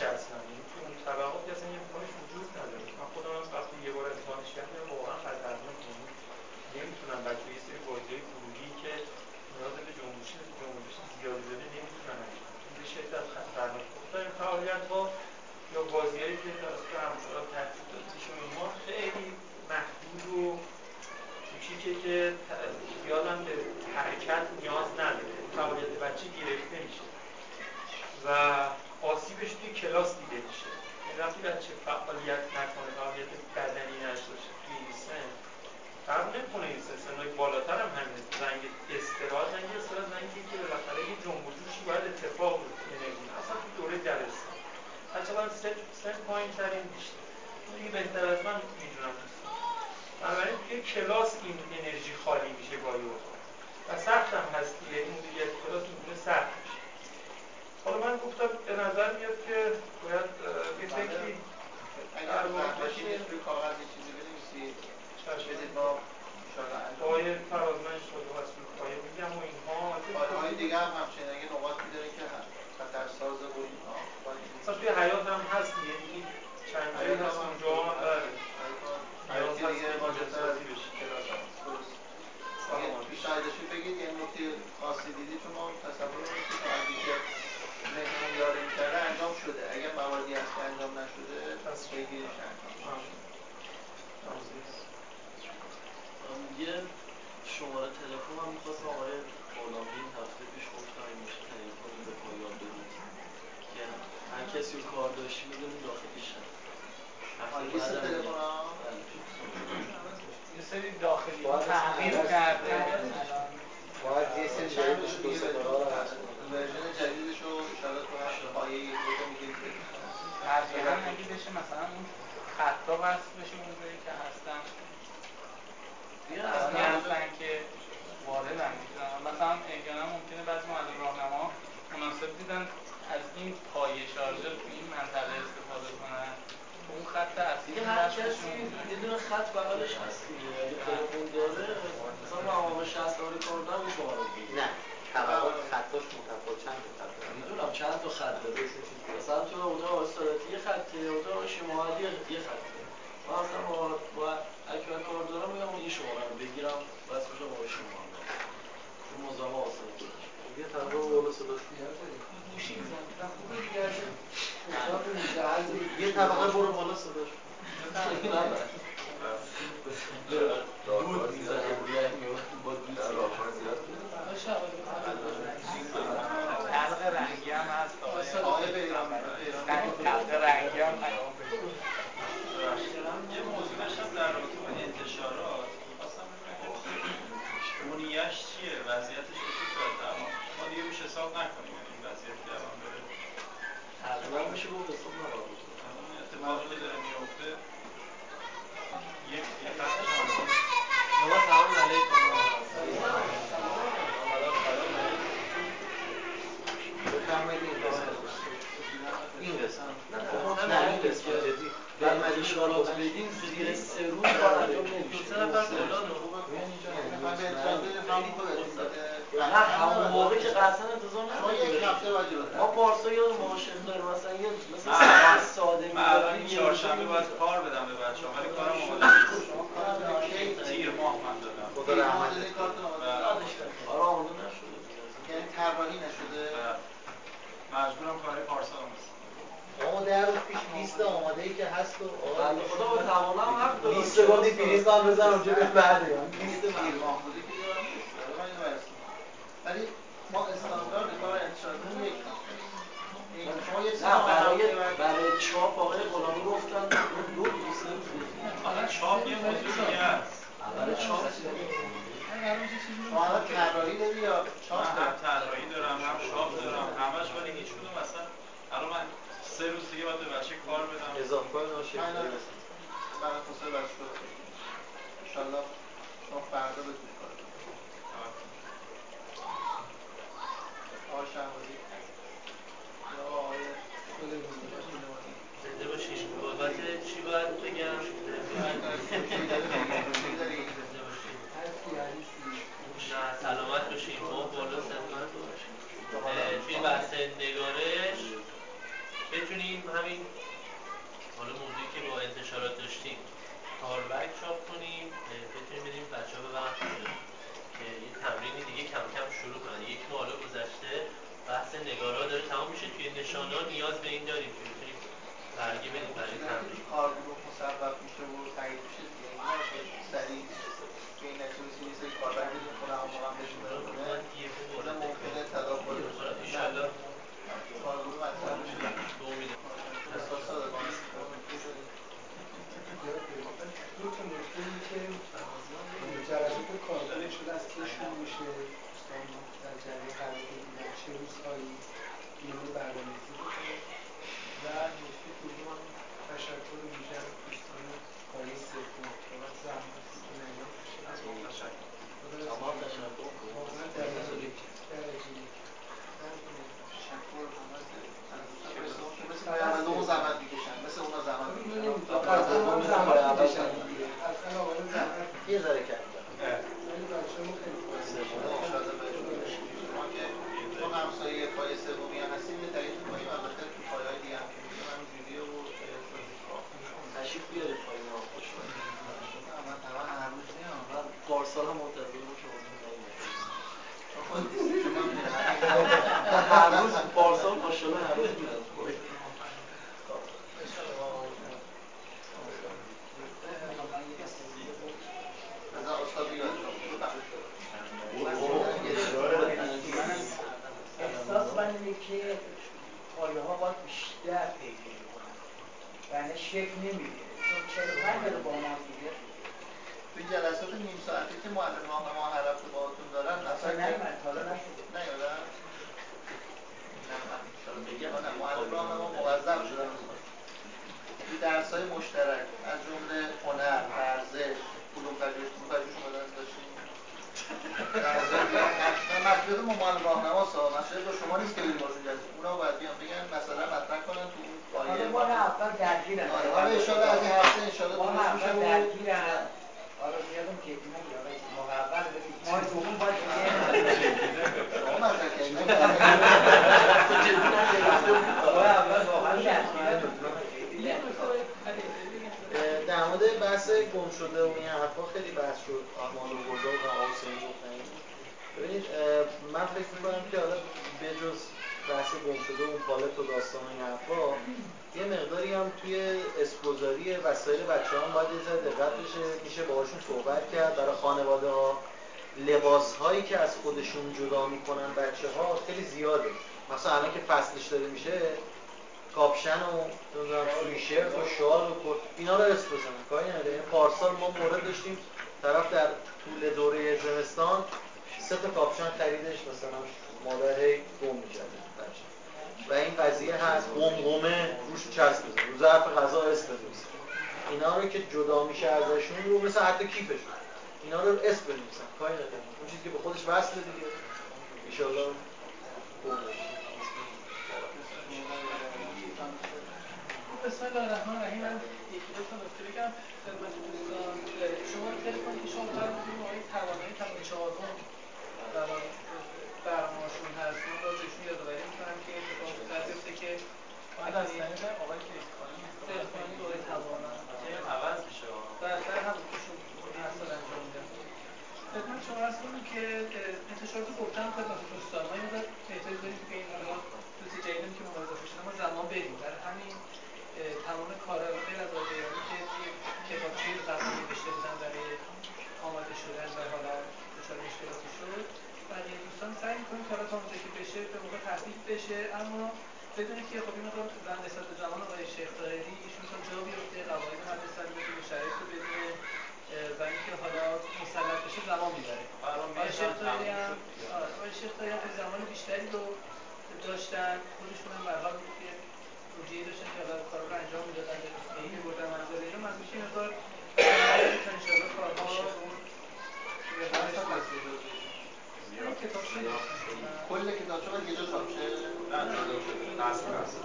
اصلا، یعنی تو اون طبقاتی اصلا یه امکانش وجود نداره. من خودم هم وقتی یه بار امتحانش کردم واقعا خطرناک، یعنی نمیتونن بچه یه سری بازی‌های گروهی که نیاز به جنبش جنبش زیادی داره نمیتونن انجام بدن. به شدت خطرناک. خب این فعالیت‌ها یا بازی‌هایی که توسط همکارا ترتیب داده میشه اونها خیلی محدود و کوچیکه که زیاد هم به حرکت نیاز نداره. فعالیت بچه گرفته میشه و آسیبش توی کلاس دیده میشه. یعنی وقتی بچه فعالیت نکنه، فعالیت بدنی نداشته باشه توی این سن، فرق نمی‌کنه این سن، سن‌های بالاتر هم همینه. زنگ استراحت، زنگ استراحت زنگی که بالاخره یه جنب و جوشی باید اتفاق بیفته انرژی. اصلا تو دوره دبستان بچه باید سن سن پایین‌ترین بیشتر. دیگه بهتر از من میدونم دوستان. بنابراین توی کلاس این انرژی خالی میشه گاهی اوقات و سخت هم هست دیگه. این مدیریت کلاس میتونه سخت میشه. حالا من گفتم به نظر میاد که باید یه فکری اگر باشید روی کاغذ یه چیزی بنویسید بدید ما انشاءالله انجام آقای فرازمند شده و اصول پایه میگم و اینها پایه‌های دیگه هم همچنین اگه نقاطی داره که خطرساز و اینها مثلا توی حیات هم هست یعنی چند جایی هست اونجا هم بله نیاز هست که واجب‌سازی بشه کلاس هم درست. اگه پیشنهاد داشتید بگید یه نکته خاصی دیدید، چون ما تصور رو که تا از اینکه ذهنمون یاری می‌کرده انجام شده. اگه مواردی هست که انجام نشده پس بگیریش انجام یه شماره تلفن هم می‌خواستم آقای غلامی این هفته پیش گفتم این میشه تهیه کنیم به پایان بدید که هر کسی رو کار داشتی می‌دونی داخلیش هست. لیست تلفن ها یه سری داخلی ها تغییر کرده باید یه سری جدیدش دو ستاره ها رو هست ورژن جدیدش رو انشاءالله تو هر پایه یک روزه میگیرید بدید. ترجیحاً اگه بشه مثلا اون خطا وصل بشه اونجایی که هستن کسانی هستن که واردن میتونن. مثلا احیانا ممکنه بعضی معلم راهنما مناسب دیدن از این پایه شارژر تو این منطقه استفاده کنن، اون خط اصلی دیگه هر کسی یه دونه خط بغلش هست دیگه. اگه تلفن داره مثلا مقام شصت داره کار دارم این شماره بگیر. نه طبقات خطاش متفاوت چند تا خط داره. میدونم چند تا خط داره. مثلا تو اتاق آقای ساداتی یه خطه، اتاق آقای شمالی یه خطه. من مثلا با با اگه کار دارم میگم این شماره رو بگیرم بس بشه با شماره. اون مزاحم آسان بود. یه طبقه بالا صداش گوشی میزنم خوبه دیگه یه طبقه برو بالا صداش دود میزنم با دود تلق رنگی هم هست آقای بیرام تلق رنگی هم پیام بگیر. یه موضوع داشتم در رابطه با انتشارات خواستم بدونم که اونیش چیه؟ وضعیتش چه صورته؟ ما دیگه روش حساب نکنیم این وضعیت که الان داره تقریبا میشه گفت حساب نباید اون اتفاقی که داره میفته یک یه خطش هم هست نما سلام علیکم بفرمایید این قسمت این قسمت نه این قسمت جدی به اشارات بدین زیر سه روز کار انجام نمیشه. سه نفر فلان نه همون موقع که قصلا انتظار نداریم. ما پارسا یاد معاشق داریم مثلا یه مثلا ساده من الان این چهارشنبه باید کار بدم به بچه‌ها ولی کارم آماده تیر ماه من دادم. خدا رحمت کنه. آره آماده نشده. یعنی طراحی نشده. مجبورم کارهای پارسا رو مثلا آقا در روز پیش لیست آماده ای که هست و بنده خدا با توانم حق داره. لیست گفتی پریز هم بزن اونجا به بعده لیست تیر ماه بوده که دیگه من نیست. من اینو برسیم. ولی ما استاندارد کار انتشاراتمون یک هفته. نه برای برای چاپ آقای غلامی گفتن دو روز سه روز. آقا چاپ یه موضوع دیگه است. برای چاپ شما الان طراحی داری یا چاپ داری؟ هم طراحی دارم هم چاپ دارم همش، ولی هیچ کدوم مثلا الان من سه روز دیگه باید به بچه کار بدم. اضافه کار ناشه. من برای توسعه بچه رو ان شاء الله شما فردا بتونید کار کنید. آقای شهبازی یا آقای زنده باشین. بابت چی باید بگم؟ نه سلامت باشین. ما بالا سلامت باشین. توی بحث نگارش بتونیم هم همین حالا موضوعی که با انتشارات داشتیم کاربرد چاپ کنیم، بتونیم بدیم بچه‌ها به وقت که یه تمرینی دیگه کم کم شروع کنن. یک ماه حالا گذشته بحث نگارا داره تمام میشه، توی نشانه‌ها نیاز به این داریم که بتونیم برگه بدیم برای تمرین. کارگروه مسبب میشه و تایید میشه دیگه، این نشه سریع به این نتیجه رسیدیم یه سری کاربردی خود همون موقع هم بهشون برسونه اونا ممکنه تداخل بشه. انشالله کارگروه مطرح بشه به امید احساس داده با دو تا نکته این که جلسات کاربردی شده از کی شروع میشه، دوستان در جریان قرار بگیرن چه روزهایی اینو برنامه‌ریزی بکنید. و نکته دوم هم تشکر ویژه از دوستان پایه سوم واقعا زحمت کشیدن ایام کشیدن. تشکر تمام تشکر واقعا درجه یک درجه یک تشکر که مثل پیامبران زحمت میکشن، مثل اونا زحمت میکشن. زحمت میکشن دیگه اصلا آقایون زحمت یه ذره کم ولی بچه‌ها خیلی ما که تو همسایه پایه سومی هم هستیم یه تایید می‌کنیم، البته تو پایه‌های دیگه هم که می‌گیم همین جوریه و تشریف بیارید پایین ما خوش اومدید. من همه هر روز میام. من پارسال هم منتظرم شما هر روز پارسال ماشاءالله هر روز میرم. استاد بیاد احساس من اینه که پایه ها باید بیشتر پیگیری کنن یعنی شکل نمیگیره چون چهل و پنج دقیقه با ما دیگه توی جلسات نیم ساعتی که معلم راهنما هر هفته باهاتون دارن اصلا نیومد حالا نشده نیومدن نه معلم راهنما موظف شدن توی درس‌های مشترک از جمله هنر، ورزش، علوم پژوهش، علوم پژوهش اومدن داشتیم. من مسئولیت ما معلم راهنماست، مسئولیت با شما نیست که بریم باشون جلسه. اونا باید بیان بگن مثلا مطرح کنن تو اون پایه. حالا ما اول درگیرن. حالا ان شاءالله از این هفته ان شاءالله ما اول درگیرن. حالا زیادم که نمیاد ما اول بدیم ما دوم باید دیگه شما مطرح کردید. ما اول واقعا درگیرن. در مورد بحث گم شده و این حرفا خیلی بحث شد. اعمال و گذار و آقای حسینی گفتن. ببینید من فکر می‌کنم که حالا به جز بحث گم شده و اون پالت و داستان و این حرفا یه مقداری هم توی اسپوزاری وسایل بچه‌ها باید یه ذره دقت بشه، میشه باهاشون صحبت کرد. برای خانواده‌ها لباس‌هایی که از خودشون جدا می‌کنن بچه‌ها خیلی زیاده. مثلا الان که فصلش داره میشه کاپشن و نمیدونم سویشرت و شال و کت اینا رو اسم بزنن کاری نداره. این پارسال ما مورد داشتیم طرف در طول دوره زمستان سه تا کاپشن خریدش مثلا مادر هی گم می‌کرد بچه و این قضیه هست. قمقمه روش چسب بزنن رو ظرف غذا اسم بنویسن اینا رو که جدا میشه ازشون رو مثلا حتی کیفشون اینا رو اسم بنویسن کاری نداره. اون چیزی که به خودش وصله دیگه ان شاء الله بسم الله الرحمن الرحیم. من یکی دو تا نکته بگم خدمت دوستان. شما رو خیلی کنید که شما فرمودید آقای توانایی توان چهارم برنامه‌شون هست. من باز بهشون یادآوری می‌کنم که اتفاق بیفته که بعد از طریق آقای فیضخانی فیضخانی آقای توانایی که عوض میشه. بعد بعد هم ایشون هر سال انجام میدن. خدمت شما عرض کنم که انتشارات گفتم خدمت دوستان ما اینو احتیاج داریم که این حالا دوست جدیدی که ما اضافه شده ما زمان بریم. برای همین تمام کارا غیر از آقایانی که توی کتابچه قبلی نوشته بودن برای آماده شدن و حالا دچار مشکلاتی شد بقیه دوستان سعی می‌کنیم که حالا تا اونجا که بشه به موقع تحقیق بشه، اما بدونید که خب این مقدار نسبت به زمان آقای شیخ طاهری ایشون تا جا بیفته قواعد مدرسه رو بدونه شرایط رو بدونه و اینکه حالا مسلط بشه زمان میبره. آقای شیخ طاهری هم آقای شیخ طاهری هم زمان بیشتری رو داشتن، خودشون هم به هر حال توجیهی داشتن که حالا کارا رو انجام میدادن به این بردن منزل اینا من میشه مقدار تا ان شاءالله کارها این کتابچه کل کتابچه باید یه جا چاپ شه؟ نه رسم رسم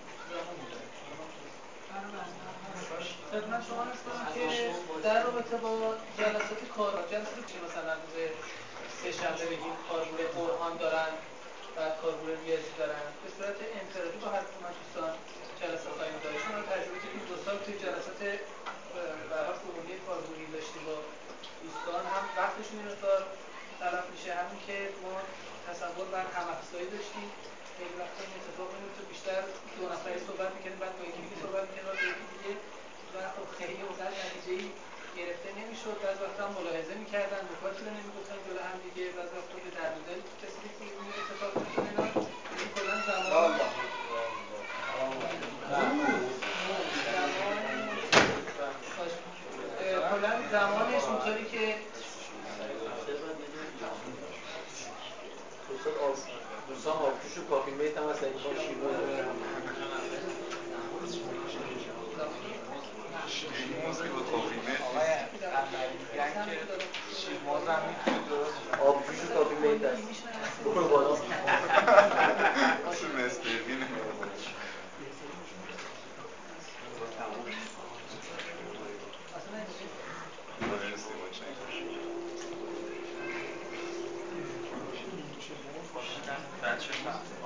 خدمت شما هستم که در رابطه با جلسات کار جلسات که مثلا روز سه شنبه بگیم کارگروه قرآن دارن و کارگروه ریاضی دارن به صورت انفرادی با هر کدوم از دوستان جلسات های داشتیم و تجربه که دو سال توی جلسات به هر حال عمومی کارگروهی داشتیم با دوستان هم وقتشون این مقدار تلف میشه، همین که ما تصور بر هم‌افزایی داشتیم. خیلی وقتا این اتفاق میفته بیشتر دو نفری صحبت می‌کنیم بعد با یکی دیگه صحبت می‌کنیم بعد با یکی دیگه و خب خیلی اوقات نتیجه‌ای گرفته نمی‌شد. بعضی وقتا هم ملاحظه می‌کردن، نکاتی رو نمی‌گفتن جلو هم دیگه، بعضی وقتا به درد دل کسی که این اتفاق می‌افتاد اینا این کلاً زمان کلاً زمانش اونطوری که دوستان آبجوش و کافی میت هم هست اگه با شیرموز شیرموز که با کافی میت شیرموز هم میتونید درست آبجوش و کافی میت هست برو بالا مثل مسترگینه مرسی باشه بچه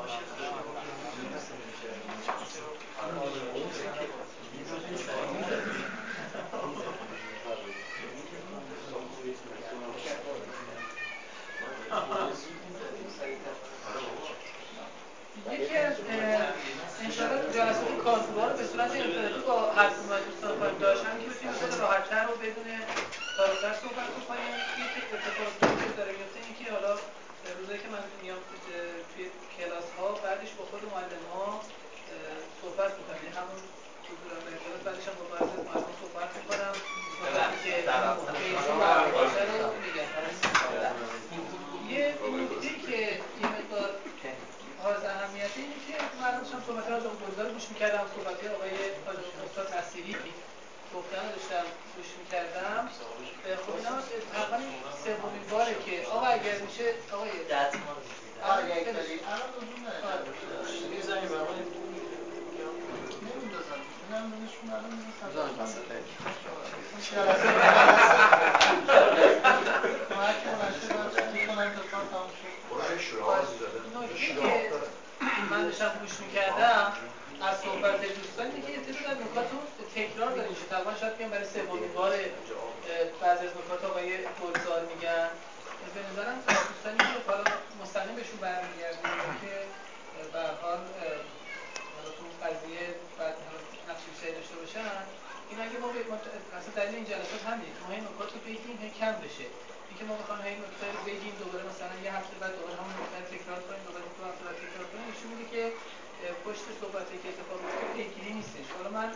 یکی از انشاءالله جلسات کارگروها رو به صورت انفرادی با هر کدوم از دوستان خواهیم داشت، همین که بتونیم خود راحت‌تر و بدون تاروتر صحبت بکنیم. یک اتفاقی که داره میفته این که حالا روزایی که من میام توی کلاس‌ها بعدش با خود معلم‌ها صحبت می‌کنم، یعنی همون حضور کلاس بعدش هم با بعضی از معلم‌ها صحبت می‌کنم که بهشون برمی‌داشته رو میگم. یه نکته که یه مقدار حائز اهمیته اینه که من داشتم صحبت‌ها رو گلزار گوش می‌کردم، صحبت‌های آقای حاج استاد نصیری گفتن رو داشتم گوش می‌کردم. خب اینا تقریباً سومین باره که آقا اگر میشه آقای آره یک داری الان لزوم نداره یه زنگ به من نمی‌دازم می‌تونم بهشون الان می‌رسم بزنم وسط من داشتم گوش می‌کردم از صحبت دوستان اینه که یه تعداد از نکات رو تکرار داره میشه. تقریبا شاید بیان برای سومین بار بعضی از نکات آقای گلزار میگن. به نظرم دوستانی که حالا مستقیم بهشون برمیگردیم که به هر حال حالا تو قضیه بعد نقش بیشتری داشته باشن، این اگه ما اصلا دلیل این جلسات همینه که ما این نکات رو بگیم هی کم بشه. اینکه ما بخوایم هی نکته رو بگیم دوباره مثلا یه هفته بعد دوباره همون نکته رو تکرار کنیم، دوباره دو هفته بعد تکرار کنیم، نشون میده که پشت صحبتی که اتفاق میفته پیگیری نیستش. حالا من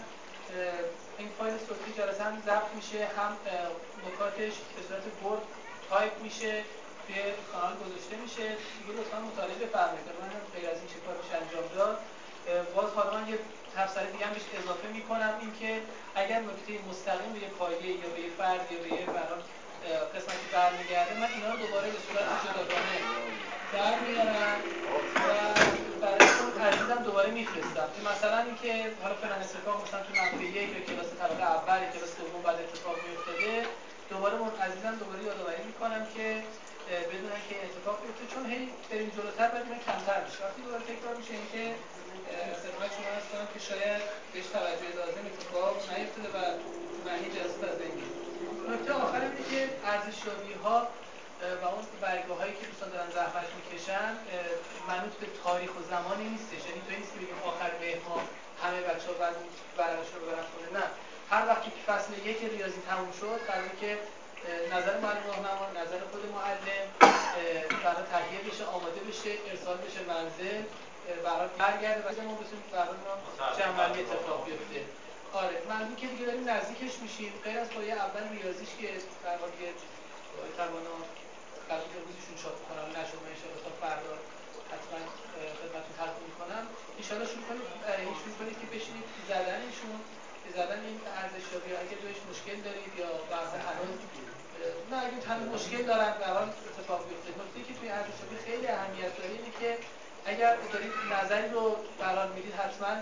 این فایل صوتی جلسه هم ضبط میشه، هم نکاتش به صورت ورد تایپ میشه توی کانال گذاشته میشه. دیگه لطفا مطالعه بفرمایید. من غیر از این چه کار میشه انجام داد. باز حالا من یه تفسیر دیگه هم بهش اضافه میکنم، اینکه اگر نکته مستقیم به یه پایه یا به یه فرد یا به یه برای قسمتی برمیگرده، من اینا رو دوباره به صورت جداگانه در میارم و برای اون عزیزم دوباره میفرستم. مثلا اینکه حالا فلان اتفاق مثلا تو نمره یک یا کلاس طبقه اول یا کلاس دوم بعد اتفاق میافتاده، دوباره اون عزیزم دوباره یادآوری میکنم که بدونن که اتفاق بیفته، چون هی بریم جلوتر بعد اینا کمتر میشه. وقتی دوباره تکرار میشه اینکه خدمت شما هست کنم که شاید بهش توجه لازم اتفاق نیفتاده و معنی جلسات از بین میره. نکته آخر اینه که ارزشیابی‌ها و اون برگاه‌هایی که دوستان دارن زحمت میکشن منوط به تاریخ و زمانی نیستش. یعنی تو نیست که بگیم آخر مهر ماه همه بچه‌ها بعد ورقشون رو برن خونه. نه، هر وقتی که فصل یک ریاضی تموم شد قراره که نظر معلم راهنما، نظر خود معلم برای تهیه بشه، آماده بشه، ارسال بشه منزل، برای برگرده و ما بتونیم برای جمع‌بندی اتفاق بیفته. آره، منظور که دیگه داریم نزدیکش میشیم. غیر از پایه اول ریاضیش که در واقع دیگه توانا قرار که روزشون چاپ کنم نشد، من ان تا فردا حتما خدمتتون تقدیم میکنم. ان شاءالله شروع کنید شروع کنید که بشینید زدنشون، زدن این ارزشیابی اگه جایش مشکل دارید یا به هر حال هنوز نه اگه هنوز مشکل دارن به هر حال اتفاق بیفته. نکته‌ای که توی ارزشیابی خیلی اهمیت داره اینه که اگر دارید نظری رو قرار میدید حتما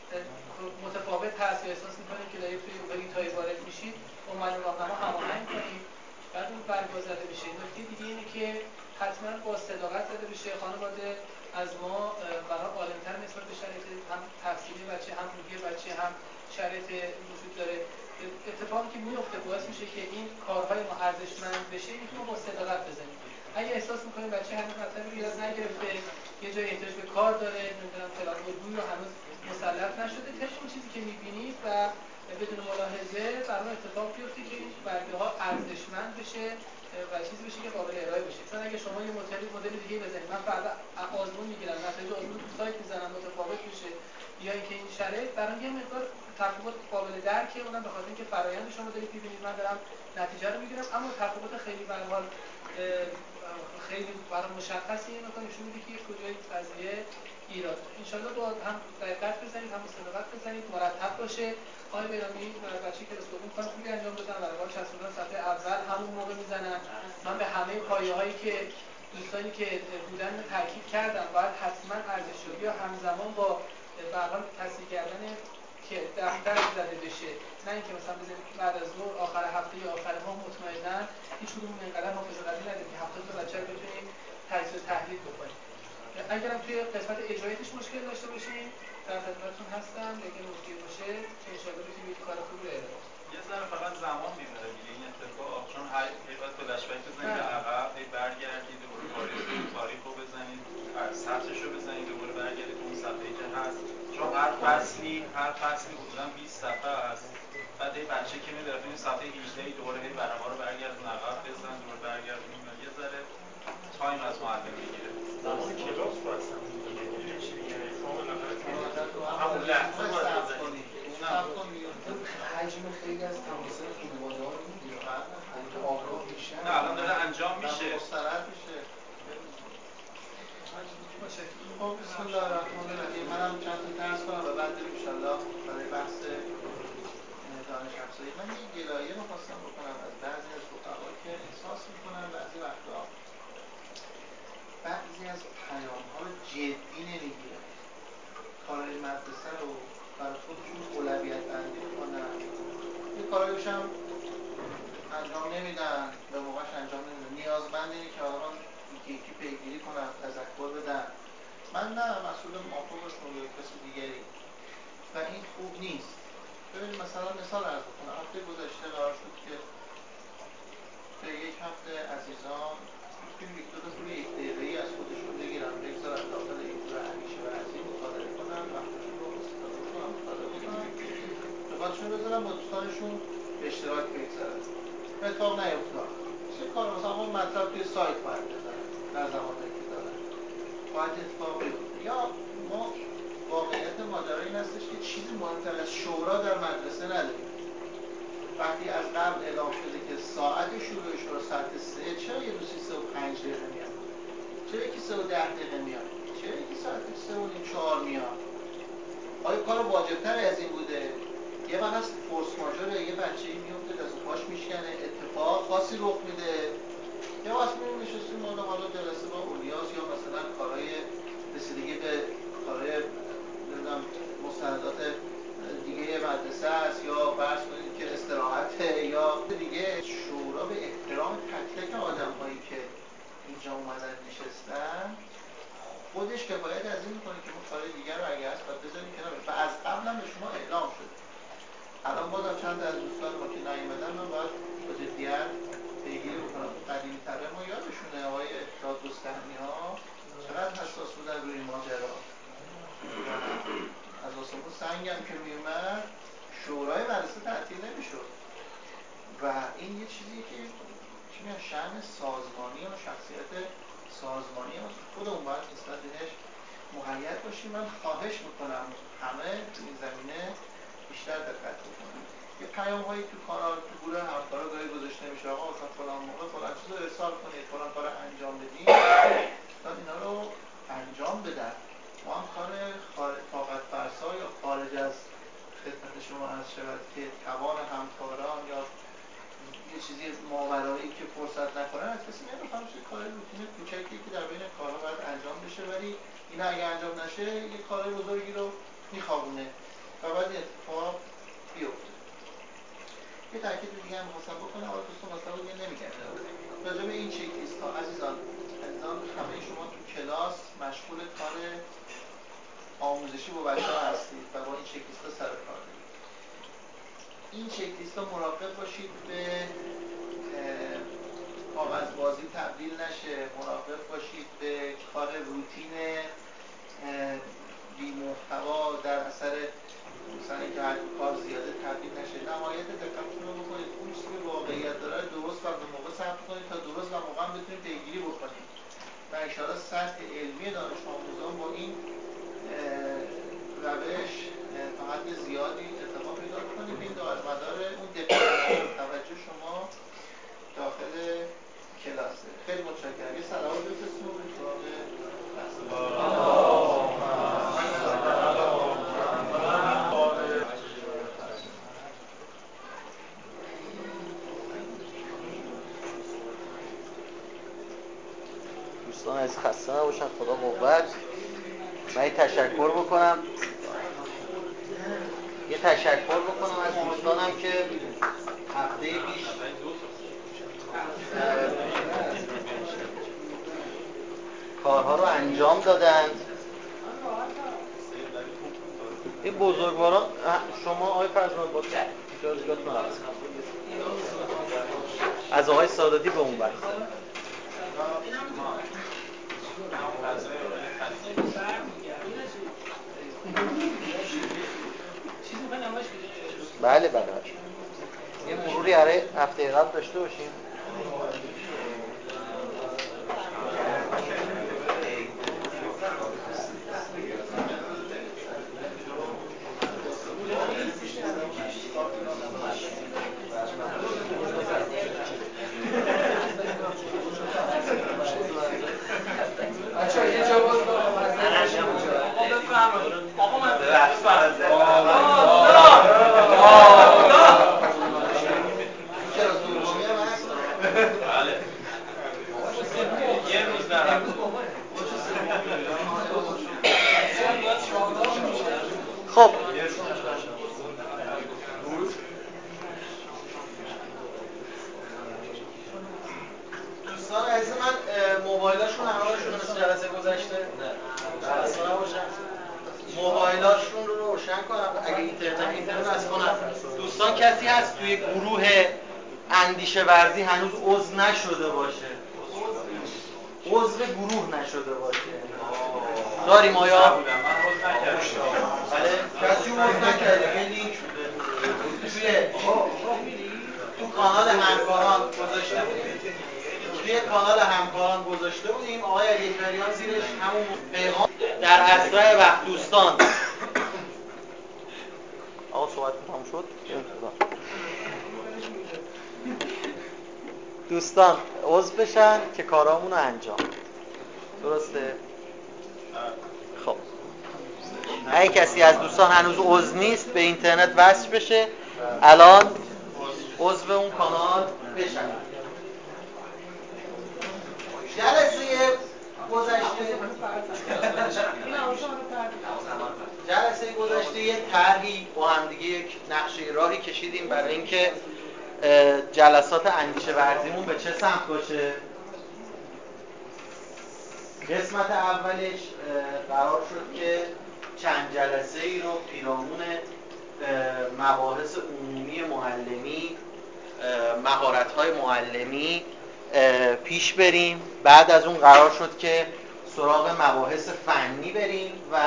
متفاوت هست یا احساس میکنید که دارید توی بگیتایی وارد میشید با معلم راهنما هماهنگ کنید بعد اون برگزیده بشه. نکته دیگه اینه که حتما با صداقت زده بشه. خانواده از ما برای عالم‌تر نسبت به شرایط هم تحصیلی بچه، هم روحی بچه، هم شرایط وجود داره. اتفاقی که میفته باعث میشه که این کارهای ما ارزشمند بشه، اینکه ما با صداقت بزنیم. اگه احساس میکنیم بچه هنوز مطلبی رو یاد نگرفته، یه جای احتیاج به کار داره، نمیدونم فلان الگویی رو هنوز مسلط نشده، طبق اون چیزی که میبینید و بدون ملاحظه برای اتفاق بیفته که این برگه ها ارزشمند بشه و چیزی بشه که قابل ارائه بشه. مثلا اگه شما یه مدل مدل دیگه بزنید، من فردا آزمون میگیرم، نتایج آزمون تو سایت میزنم متفاوت بشه، یا اینکه این شرایط برای یه مقدار تفاوت قابل درکه، اونم به خاطر اینکه فرآیند شما دارید می‌بینید، من دارم نتیجه رو میگیرم، اما تفاوت خیلی به هر حال خیلی برای مشخصی این مکان نشون میده که کجای قضیه ایراد. ان شاءالله با هم دقت بزنید، هم صداقت بزنید، مرتب باشه. آقای بیرامی بچه‌ای که رسوبون کار خوبی انجام دادن، برای حال چسبوندن صفحه اول همون موقع میزنن. من به همه پایه‌هایی که دوستانی که بودن تاکید کردم باید حتما ارزشیابی یا همزمان با به هر حال تصحیح کردن که دفتر زده بشه، نه اینکه مثلا بزنید بعد از ظهر آخر هفته یا آخر ماه مطمئنا هیچ کدوم اینقدر حافظه قوی نداریم که هفتاد تا بچه رو بتونیم تجزیه و تحلیل بکنیم. اگرم توی قسمت اجراییش مشکل داشته باشیم در خدمتتون هستم، اگه نکته باشه که ان شاءالله بتونید کار خوبی رو ارائه بدید. یه ذره فقط زمان میبره دیگه این اتفاق، چون هر باید فلشبک بزنید عقب، هی برگردید دوباره تاریخ رو بزنید، سطرش رو بزنید، دوباره برگردید اون صفحه‌ای که هست، چون هر فصلی هر فصلی حدوداً بیست صفحه است. بعد یه بچه که میاد این صفحه هجده دوباره هی برنامه رو برگردون عقب بزن، دوباره برگردون، یه ذره تایم از معلم میگیره. زمان کلاس رو اصلا میگیره. میدونی چی میگه؟ شما بالاخره همون لحظه باید بزنید. حجم خیلی از تماس‌های خانواده‌ها رو میگیره. که آگاه میشن. نه الان داره انجام میشه. مسترد میشه. خب بسم الله الرحمن الرحیم. منم چند تا درس کنم و بعد بریم ان شاءالله برای بحث دانش افزایی. من یه گلایه می‌خواستم بکنم از بعضی از رفقا که احساس می‌کنن بعضی وقتا بعضی از پیام‌ها رو جدی نمی‌گیرن. کارهای مدرسه رو برای خودشون اولویت بندی می‌کنن. یه کارایش هم انجام نمیدن، به موقعش انجام نمیدن. نیازمند اینه که آدم یکی یکی پیگیری کنن، تذکر بدن. من نه مسئول مافوقشون یا کسی دیگری و این خوب نیست. ببینید مثلا مثال عرض بکنم. هفته گذشته قرار شد که به یک هفته عزیزان فیلم یک دو تا فیلم یک دقیقه‌ای از خودشون بگیرن، بگذارن داخل این تور همیشه و از این مطالعه کنن، وقتشون رو استفاده کنن، مطالعه بکنن، لغاتشون بذارن، با دوستانشون به اشتراک بگذارن. اتفاق نیفتاد. چه کار مثلا اون مطلب توی سایت باید بذارن در زمانی که دارن. باید اتفاق بیفته. یا ما واقعیت ماجرا این هستش که چیزی مهمتر از شورا در مدرسه نداریم. وقتی از قبل اعلام شده که ساعت شروع شورا ساعت سه، چرا یه دوستی سه و پنج دقیقه میاد؟ چرا یکی سه و ده دقیقه میاد؟ چرا یکی ساعت سه و نیم چهار میاد؟ آیا کار واجبتر از این بوده؟ یه وقت هست فورس ماژوره، یه بچه‌ای میفته دست و پاش میشکنه، اتفاق خاصی رخ میده. یا واسه میریم نشستیم حالا حالا جلسه با اولیاس یا مثلا کارهای رسیدگی به کارهای نمیدونم مستندات دیگه مدرسه است، یا فرض کنید که استراحته یا دیگه. شورا به احترام تک تک آدم‌هایی که اینجا اومدن نشستن خودش کفایت از این میکنه که ما کارهای دیگر رو اگه هست باید بذاریم کنار و از قبل هم به شما اعلام شده. الان بازم چند از دوستان ما که نیومدن من باید با جدیت پیگیری بکنم. قدیمی تره ما یادشونه آقای دادگسترمی ها چقدر حساس بودن روی ماجرا و از آسمون سنگ هم که میومد شورای مدرسه تعطیل نمیشد و این یه چیزیه که چی میگن شأن سازمانی و شخصیت سازمانی ما خودمون باید نسبت بهش مقید باشیم. من خواهش میکنم همه تو این زمینه بیشتر دقت بکنن. یه پیام هایی تو کانال تو گروه همکارا گاهی گذاشته میشه آقا مثلا فلان موقع فلان چیز رو ارسال کنید، فلان کار انجام بدید تا اینا رو انجام بدن. ما هم کار طاقت فرسا یا خارج از خدمت شما عرض شود که توان همکاران یا یه چیزی ماورایی که فرصت نکنن از کسی نمیخوام. چه کار روتین کوچکی که در بین کارها باید انجام بشه ولی اینا اگه انجام نشه یه کار بزرگی رو میخوابونه و بعد اتفاق بیفته. یه تاکید دیگه هم می‌خواستم بکنم حالا دوستان مثلا دیگه نمیگم راجع به این چک لیست ها. عزیزان عزیزان همه شما تو کلاس مشغول کار آموزشی با بچه‌ها هستید و با این چکلیست‌ها سر کار دارید. این چکلیست‌ها مراقب باشید به کاغذ بازی تبدیل نشه، مراقب باشید به کار روتین بی محتوا در اثر مثلا اینکه هر کار زیاده تبدیل نشه. نهایت دقتتون رو بکنید اون چیزی که واقعیت داره درست و به موقع ثبت کنید تا درست و موقع بتونید پیگیری بکنید و ان شاءالله سطح علمی دانش آموزان با این روش تا حد زیادی ارتقا پیدا کنید. این دائر مدار اون دقت و توجه شما داخل کلاسه. خیلی متشکرم. یه صلوات بفرستیم به سراغ بحث. دوستان از خسته نباشن، خدا قوت. من یه تشکر بکنم یه تشکر بکنم از دوستانم که هفته پیش کارها رو انجام دادند. این بزرگواران شما آقای فرزانه با اجازهتون هست از آقای ساداتی به اون وقت بله بله یه مروری برای هفته قبل داشته باشیم. بچه‌ها یه جا باز آقا من بفرمایید. بله. یه روز نرم. خب دوستان عزیز من موبایلاشون همراهشون مثل جلسه گذشته جلسه نباشن، موبایلاشون رو روشن کنم اگه اینترنت اینترنت بس کنم. دوستان کسی هست توی گروه اندیشه ورزی هنوز عضو نشده باشه؟ عضو گروه نشده باشه داریم آیا؟ بله کسی عضو نکرده یه لینک بوده توی تو کانال همکاران گذاشته بودیم توی کانال همکاران گذاشته بودیم آقای علیکریان زیرش همون پیغام در اسرع وقت دوستان آقا صحبت تمام شد. دوستان عضو بشن که کارامون رو انجام درسته؟ خب اگه کسی از دوستان هنوز عضو نیست به اینترنت وصل بشه الان عضو اون کانال بشن. جلسه گذشته جلسه گذشته یه طرحی با هم دیگه یک نقشه راهی کشیدیم برای اینکه جلسات اندیشه ورزیمون به چه سمت باشه. قسمت اولش قرار شد که چند جلسه ای رو پیرامون مباحث عمومی معلمی، مهارت‌های معلمی پیش بریم. بعد از اون قرار شد که سراغ مباحث فنی بریم و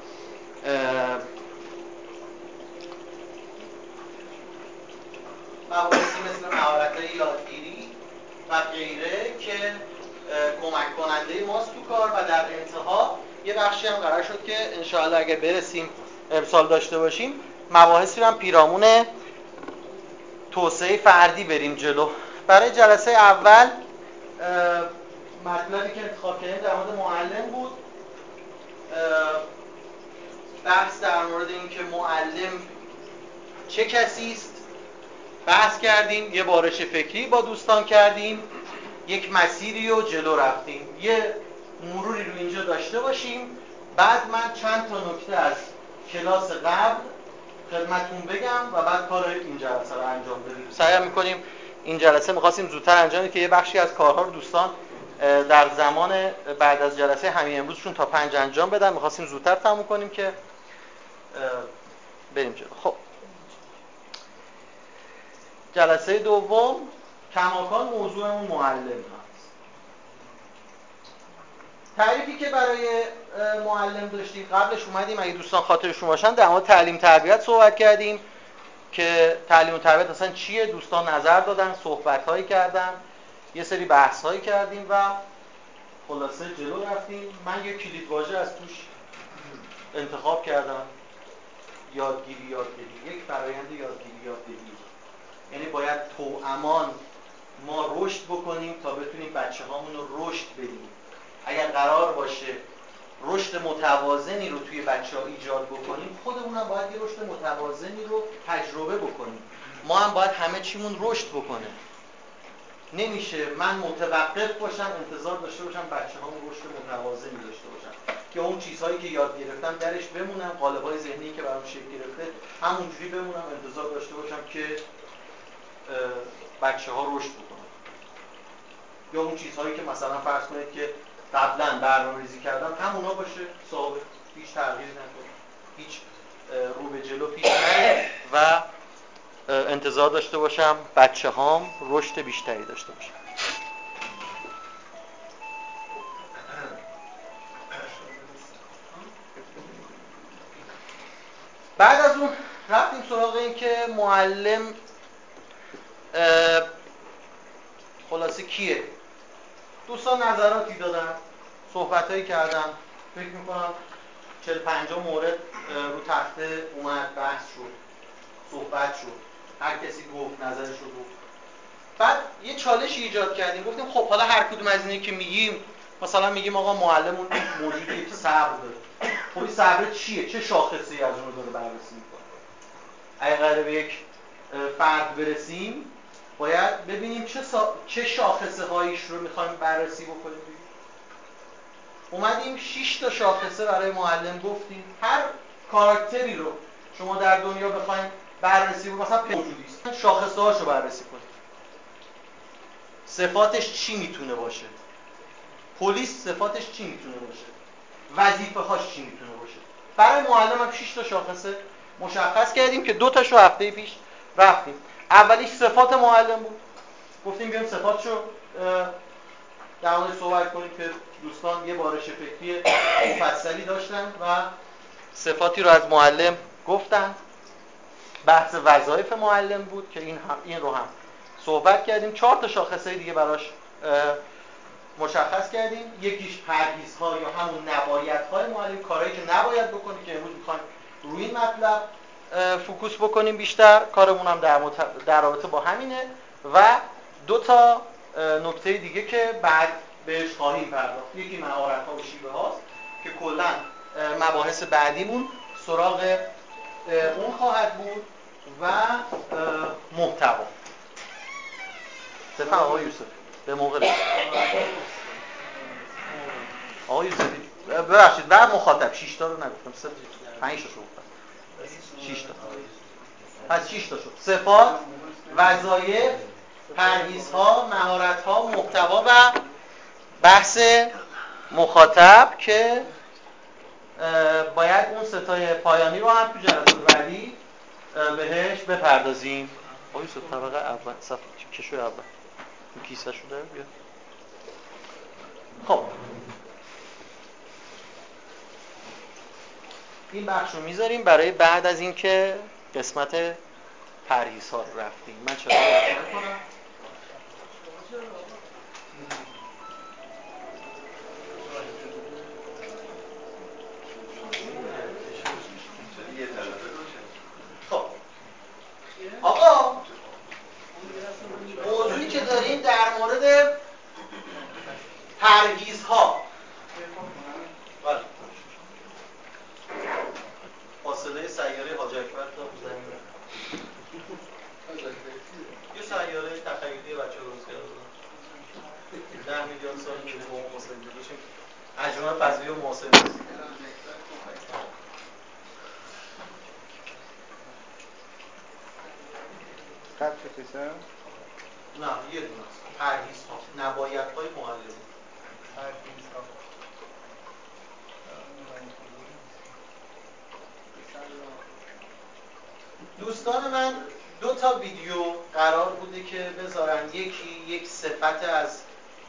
مباحثی مثل مهارت‌های یادگیری و غیره که کمک کننده ماست تو کار و در انتها یه بخشی هم قرار شد که انشاءالله اگه برسیم ارسال داشته باشیم مباحثی رو هم پیرامون توسعه فردی بریم جلو. برای جلسه اول مطلبی که انتخاب کردیم در مورد معلم بود. بحث در مورد اینکه معلم چه کسی است بحث کردیم، یه بارش فکری با دوستان کردیم، یک مسیری رو جلو رفتیم. یه مروری رو اینجا داشته باشیم بعد من چند تا نکته از کلاس قبل خدمتتون بگم و بعد کار این جلسه رو انجام بدیم. سعی می‌کنیم این جلسه می‌خواستیم زودتر انجام بدیم که یه بخشی از کارها رو دوستان در زمان بعد از جلسه همین امروزشون تا پنج انجام بدن. می‌خواستیم زودتر تموم کنیم که بریم جلو. خب جلسه دوم کماکان موضوعمون معلم هست. تعریفی که برای معلم داشتیم قبلش اومدیم، اگه دوستان خاطرشون باشن، در مورد تعلیم تربیت صحبت کردیم که تعلیم و تربیت اصلا چیه. دوستان نظر دادن، صحبت‌هایی کردن، یه سری بحث‌هایی کردیم و خلاصه جلو رفتیم. من یه کلیدواژه از توش انتخاب کردم: یادگیری یادگیری، یک فرآیند یادگیری یادگیری. یعنی باید توامان ما رشد بکنیم تا بتونیم بچه‌هامون رو رشد بدیم. اگر قرار باشه رشد متوازنی رو توی بچه‌ها ایجاد بکنیم، خودمون هم باید یه رشد متوازنی رو تجربه بکنیم. ما هم باید همه چیمون رشد بکنه. نمیشه من متوقف باشم انتظار داشته باشم بچه‌هام رشد متوازنی داشته باشن که اون چیزهایی که یاد گرفتم درش بمونم، قالب‌های ذهنی که برام شکل گرفته همونجوری بمونم، انتظار داشته باشم که بچه‌ها رشد بکنن. یا اون چیزهایی که مثلا فرض کنید که قبلا برنامه‌ریزی کردم همونا باشه، ثابت، هیچ تغییر نکنه، هیچ رو به جلو پیش نره و انتظار داشته باشم بچه‌هام رشد بیشتری داشته باشن. بعد از اون رفتیم سراغ این که معلم خلاصه کیه. دوستان نظراتی دادن، صحبتایی کردن، فکر میکنم چهل پنجاه مورد رو تخته اومد، بحث شد، صحبت شد، هر کسی گفت نظرش رو گفت. بعد یه چالش ایجاد کردیم، گفتیم خب حالا هر کدوم از اینه که میگیم، مثلا میگیم آقا معلمون موجودیه که صبر داره. خب این صبر چیه؟ چه شاخصه‌ای از اون رو داره بررسی میکنه؟ اگه قراره به یک فرد برسیم باید ببینیم چه سا... چه شاخصه هایش رو میخوایم بررسی بکنیم. اومدیم شش تا شاخصه برای معلم گفتیم. هر کاراکتری رو شما در دنیا بخواید بررسی بکنید، مثلا موجودی است، شاخصه هاشو بررسی کنید. صفاتش چی میتونه باشه؟ پلیس صفاتش چی میتونه باشه؟ وظیفه هاش چی میتونه باشه؟ برای معلم هم شش تا شاخصه مشخص کردیم که دو تاشو هفته پیش رفتیم. اولیش صفات معلم بود. گفتیم بیام صفاتشو در موردش صحبت کنیم که دوستان یه بارش فکری مفصلی داشتن و صفاتی رو از معلم گفتن. بحث وظایف معلم بود که این هم این رو هم صحبت کردیم. چهار تا شاخصه دیگه براش مشخص کردیم. یکیش پرهیزها یا همون نبایدهای معلم، کارهایی که نباید بکنی که امروز میخوایم روی این مطلب فوکوس بکنیم بیشتر. کارمون هم در, مت... در رابطه با همینه. و دو تا نکته دیگه که بعد بهش خواهیم پرداخت. یکی مهارت‌ها و شیوه هاست که کلاً مباحث بعدیمون سراغ اون خواهد بود و محتوا. سپاه آقای یوسف به موقع رسید. آقای یوسفی ببخشید و مخاطب شش تا رو نگفتم، سه پنج تا شو گفتم. شش تا. پس شش تا شد. صفات، وظایف، پرهیزها، مهارت‌ها، محتوا و بحث مخاطب که باید اون ستای پایانی رو هم تو جلسه بعدی بهش بپردازیم. آقای یوسف طبقه اول صفحه کشوی اول این کیسه شده بیا. خب این بخش رو میذاریم برای بعد از این که قسمت پرهیزها رو رفتیم. من چرا رفتیم کنم؟ خب آقا موضوعی که داریم در مورد پرهیزها. بله فاصله سیاره حاج اکبر تا زمین یه سیاره تخیلی بچه روز کرده ده میلیارد سال که با ما مسلمی باشیم اجرام فضایی و محاسبه است. قد چه کسه؟ نه یه دونه است. پرهیزها، نبایدهای معلم. دوستان من دو تا ویدیو قرار بوده که بذارن، یکی یک صفت از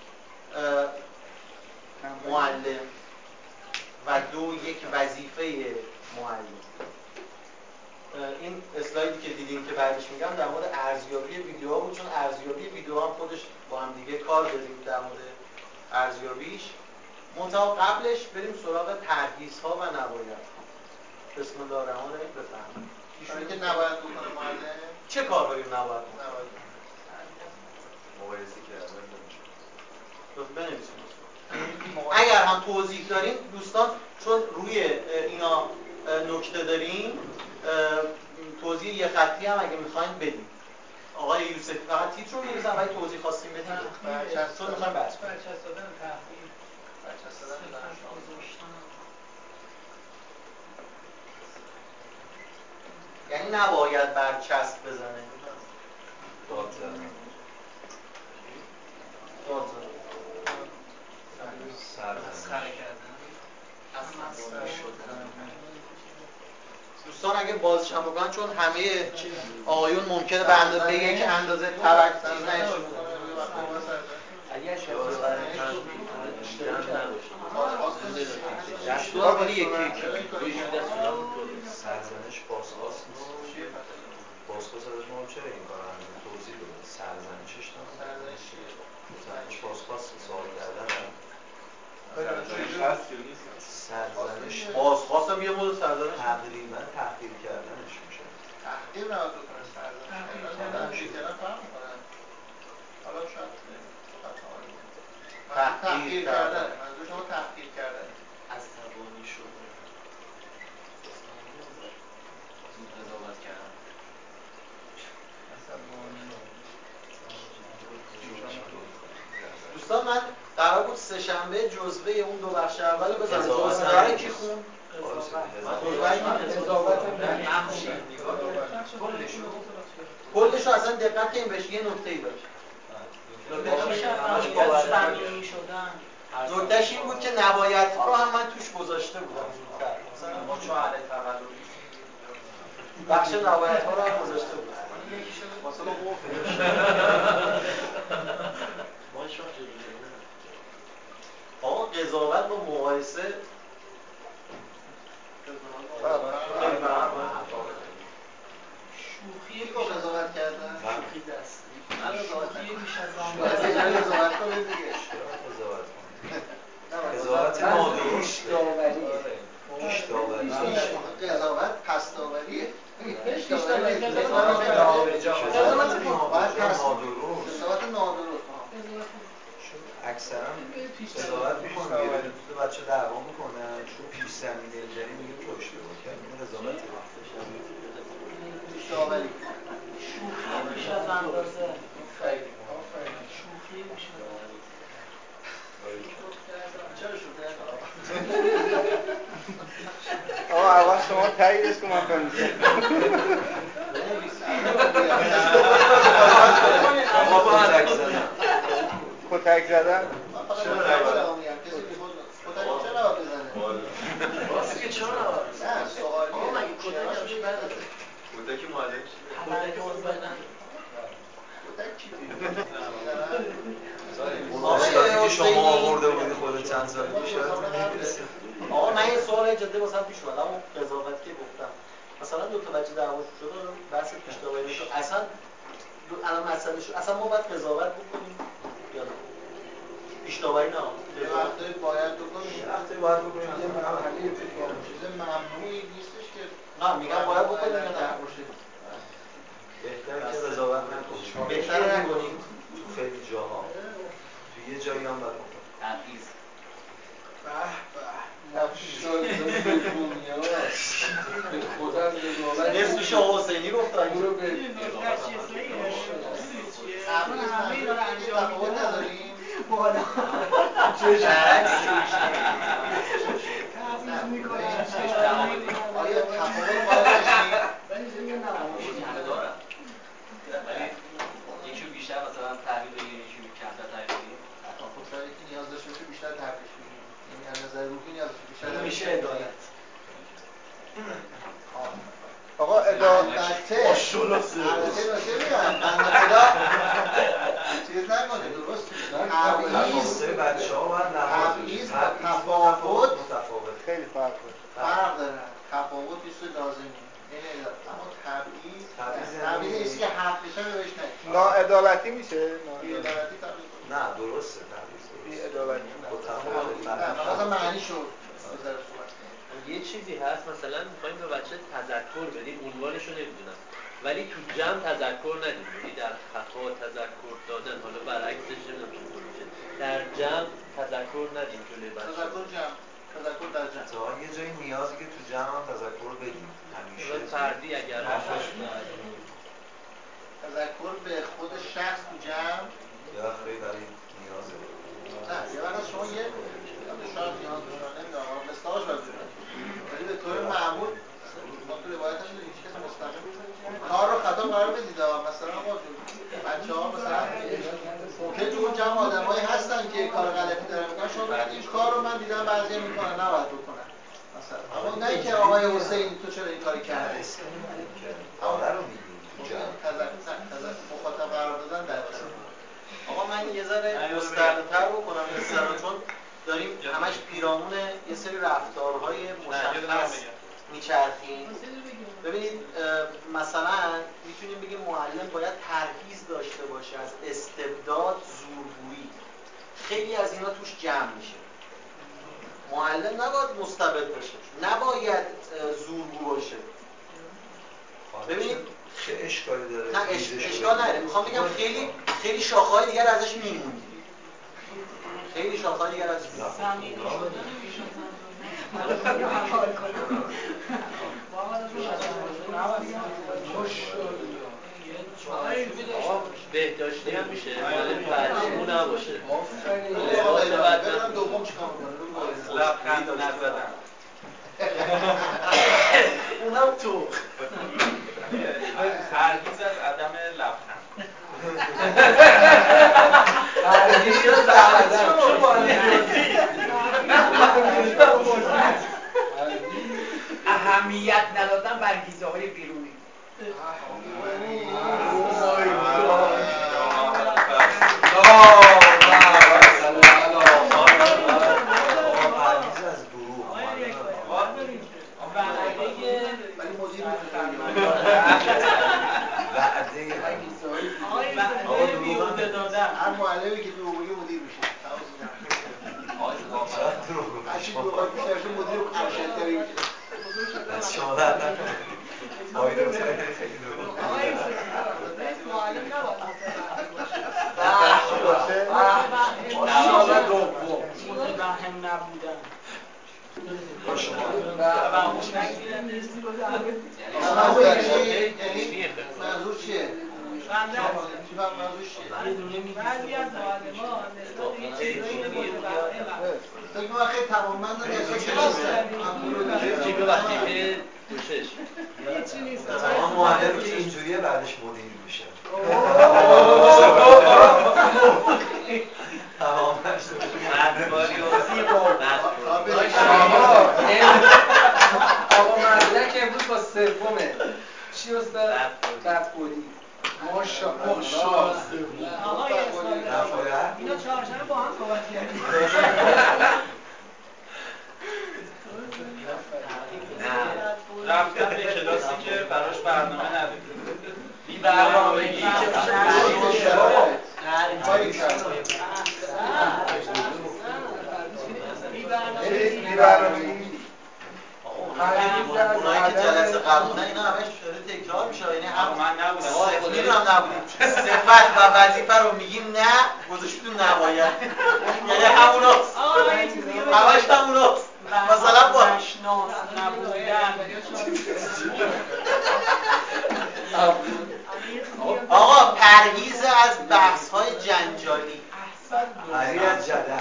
معلم و دو یک وظیفه معلم. این اسلایدی که دیدیم که بعدش میگم در مورد ارزیابی ویدیوها بود، چون ارزیابی ویدیوها هم خودش با هم دیگه کار داریم در مورد ارزیابیش. منتها قبلش بریم سراغ پرهیزها و نبایدها. بسم الله الرحمن الرحیم. بفرمایید. چیزی که نباید بکنه معلم، چه کارهایی نباید بکنه؟ مقایسه کردن بنویسید. اگر هم توضیح دارین دوستان، چون روی اینا نکته داریم، توضیح یه خطی هم اگه میخواین بدیم. آقای یوسفی فقط تیتر رو می‌نویسن ولی توضیح خواستیم بدیم. چون میخوایم بحث کنیم. برچسب دادن تحقیق. برچسب دادن دانشگاه. یعنی نباید برچسب بزنه. داد زدن. داد زدن. مسخره کردن. عصبانی شدن. دوستان اگه بازش هم بکنن، چون همه آقایون ممکنه به اندازه یک اندازه توجه چیز نشون دستور ولی یکی یکی سرزنش بازخواست نیست. بازخواست ازش ما چرا این کار انجام توضیح بده. سرزنشش نه. سرزنش بازخواست سوال کردن. سرزنش هست یا نیست؟ سرزنش بازخواستم یه مورد سرزنش تقریبا تحقیر کردنش میشه. تحقیر نباید بکنه، سرزنش کردن تحقیر کردن فرق میکنن. حالا شاید تحقیر کردن، منظور شما تحقیر کردن، عصبانی شدن، زود قضاوت کردن. دوستان من قرار بود سه شنبه جزوه اون دو بخش اول بزنم. جزوه رو کی خون؟ کلش رو اصلا دقت کنیم بهش. یه نکته‌ای داشت. نکتهش این بود که نبایدها رو هم من توش گذاشته بودم زودتر. مثلا ما چهار تولد بخش نبایدها رو هم گذاشته بودم. واسه ما موفق آقا قضاوت با مقایسه شوخی با قضاوت کردن، شوخی دستی. من قضاوت نکنم. قضاوت کنید دیگه. قضاوت کنید. قضاوت نادرست. پیش داوری. قضاوت پس داوریه. پیش داوری. قضاوت نادرست. اکثرا قضاوت میکنن میره تو بچه دعوا میکنن تو پیش زمینه جنی میگه تو اشتباه کردی. این قضاوت پیش داوری. شوخی بیش از اندازه. شوخی بیش از اندازه. چرا شده؟ آقا اول شما تاییدش کن من بنویسم. کتک زدن. کتک زدن؟ چرا نباید میگم کسی که کتک چرا نباید بزنه؟ واسه که چرا نباید؟ نه سوالیه. آقا مگه کتک همش بده؟ کتک معلم چیه؟ کتک باز بدن. کتک چی دیگه؟ استادی که شما آورده بودی خودت چند سال پیش آقا من این سوال جدی واسم پیش اومد، اما قضاوت که گفتم مثلا دو تا بچه دعوا شده بحث پیش داوری شد، اصلا الان مسئله شد اصلا ما باید قضاوت بکنیم یا نه؟ پیش داوری نه. یه وقتی باید بکنیم. یه وقتی باید بکنیم. یه مرحله چیز ممنوعی نیستش که نه میگم باید بکنیم یا نه؟ بهتره که قضاوت نکنیم. بهتره نکنیم. تو خیلی جاها. تو یه جایی هم باید بکنیم. تبعیض. به به ماشاءالله دنیا به خودم قضاوت اسم شاه حسینی گفتن اونو به همه داره انجام تفاوت نداریم بالا آیا تفاوت باید داشتیم؟ همه دارم ولی یکی بیشتر مثلا تحویل بگیریم یکی کمتر تحویل بگیریم. خب شاید یکی نیاز داشته باشه بیشتر درسته البته نکته میگم بنده خدا چیز نکنه درست تبعیض بچه‌ها باید تبعیض با تفاوت خیلی فرق داره فرق داره تفاوت چیز لازمی اما تبعیض تبعیض است که حقش هم بهش نمیشه ناعدالتی میشه ناعدالتی تبعیض نه درسته تبعیض بی‌عدالتی نه مثلا معنی شد یه چیزی هست مثلا میخوایم به بچه تذکر بدیم عنوانش رو نمیدونم ولی تو جمع تذکر ندیم یعنی در خفا تذکر دادن حالا برعکسش نمیدونم چطور میشه در جمع تذکر ندیم جلوی بچه تذکر جمع تذکر در جمع تا یه جایی نیازی که تو جمع هم تذکر بگیم همیشه فردی اگر تذکر به خود شخص تو جمع یا خیلی برای نیازه نه یه وقت شما یه شاید نیاز بشه نمیدونم مستاش باید بشه ولی به طور معمول ما تو روایت هم هیچ کس مستقیم کار رو خطا قرار بدید مثلا آقا بچه ها مثلا ممکن تو اون جمع آدم هایی هستن که کار غلطی دارن میکنن شما بگید این کار رو من دیدم بعضی هم میکنن نباید بکنن مثلا اما نه که آقای حسین تو چرا این کاری کردی آره رو میگیم تو جمع مخاطب قرار دادن در جمع آقا من یه ذره گسترده‌تر بکنم مثلا چون داریم همش پیرامون یه سری رفتارهای مشخص میچرخیم. ببینید مثلا میتونیم بگیم معلم باید پرهیز داشته باشه از استبداد، زورگویی. خیلی از اینا توش جمع میشه. معلم نباید مستبد باشه، نباید زورگو باشه. ببینید چه اشکالی داره؟ نه اش... اشکال نداره. میخوام بگم خیلی خیلی شاخه‌های دیگر ازش میموندیم. خیلی شاخه‌های دیگر ازش میموندیم. بهداشتی هم میشه معلم بعدشون نباشه برم دوم چیکار میکنه لبخند نزدن اونم تو پرهیز از عدم لبخند پرهیز از اهمیت ندادن بر انگیزه های بیرونی. ولی مدیر وعده بیوده دادن هر معلمی که دروغ بگه مدیر میشه. هرچی دروغ بیشتر شد مدیر ارشدتری میشه. از شما در نکنه آقای دکتر خیلی دروغ معلم نباید متوهم نبودن منظور چیه؟ بعضی از معلمان نسبت به چیزایی که متوهم فکر کنم خیلی توانمندن نسبت به جیب وقتی پوشش هیچی نیست. تمام معلمی که اینجوریه بعدش مدیر میشه تمام آقا مردک امروز با سومه چی استاد؟ بدگویی ماشاءالله آقای اسماعیل اینا چهارشنبه با هم صحبت کردیم. رفتم به کلاسی که براش برنامه نداره بی برنامگی بی برنامگی اونایی که جلسه قبولن اینا همش داره تکرار میشه. یعنی هم من نبودم میدونم نبودیم صفت و وظیفه رو میگیم نه گذاشتیم نباید یعنی هموناست همش هموناست مثلا با نشناس نبودن آقا پرهیز از بحث های جنجالی پرهیز از جدل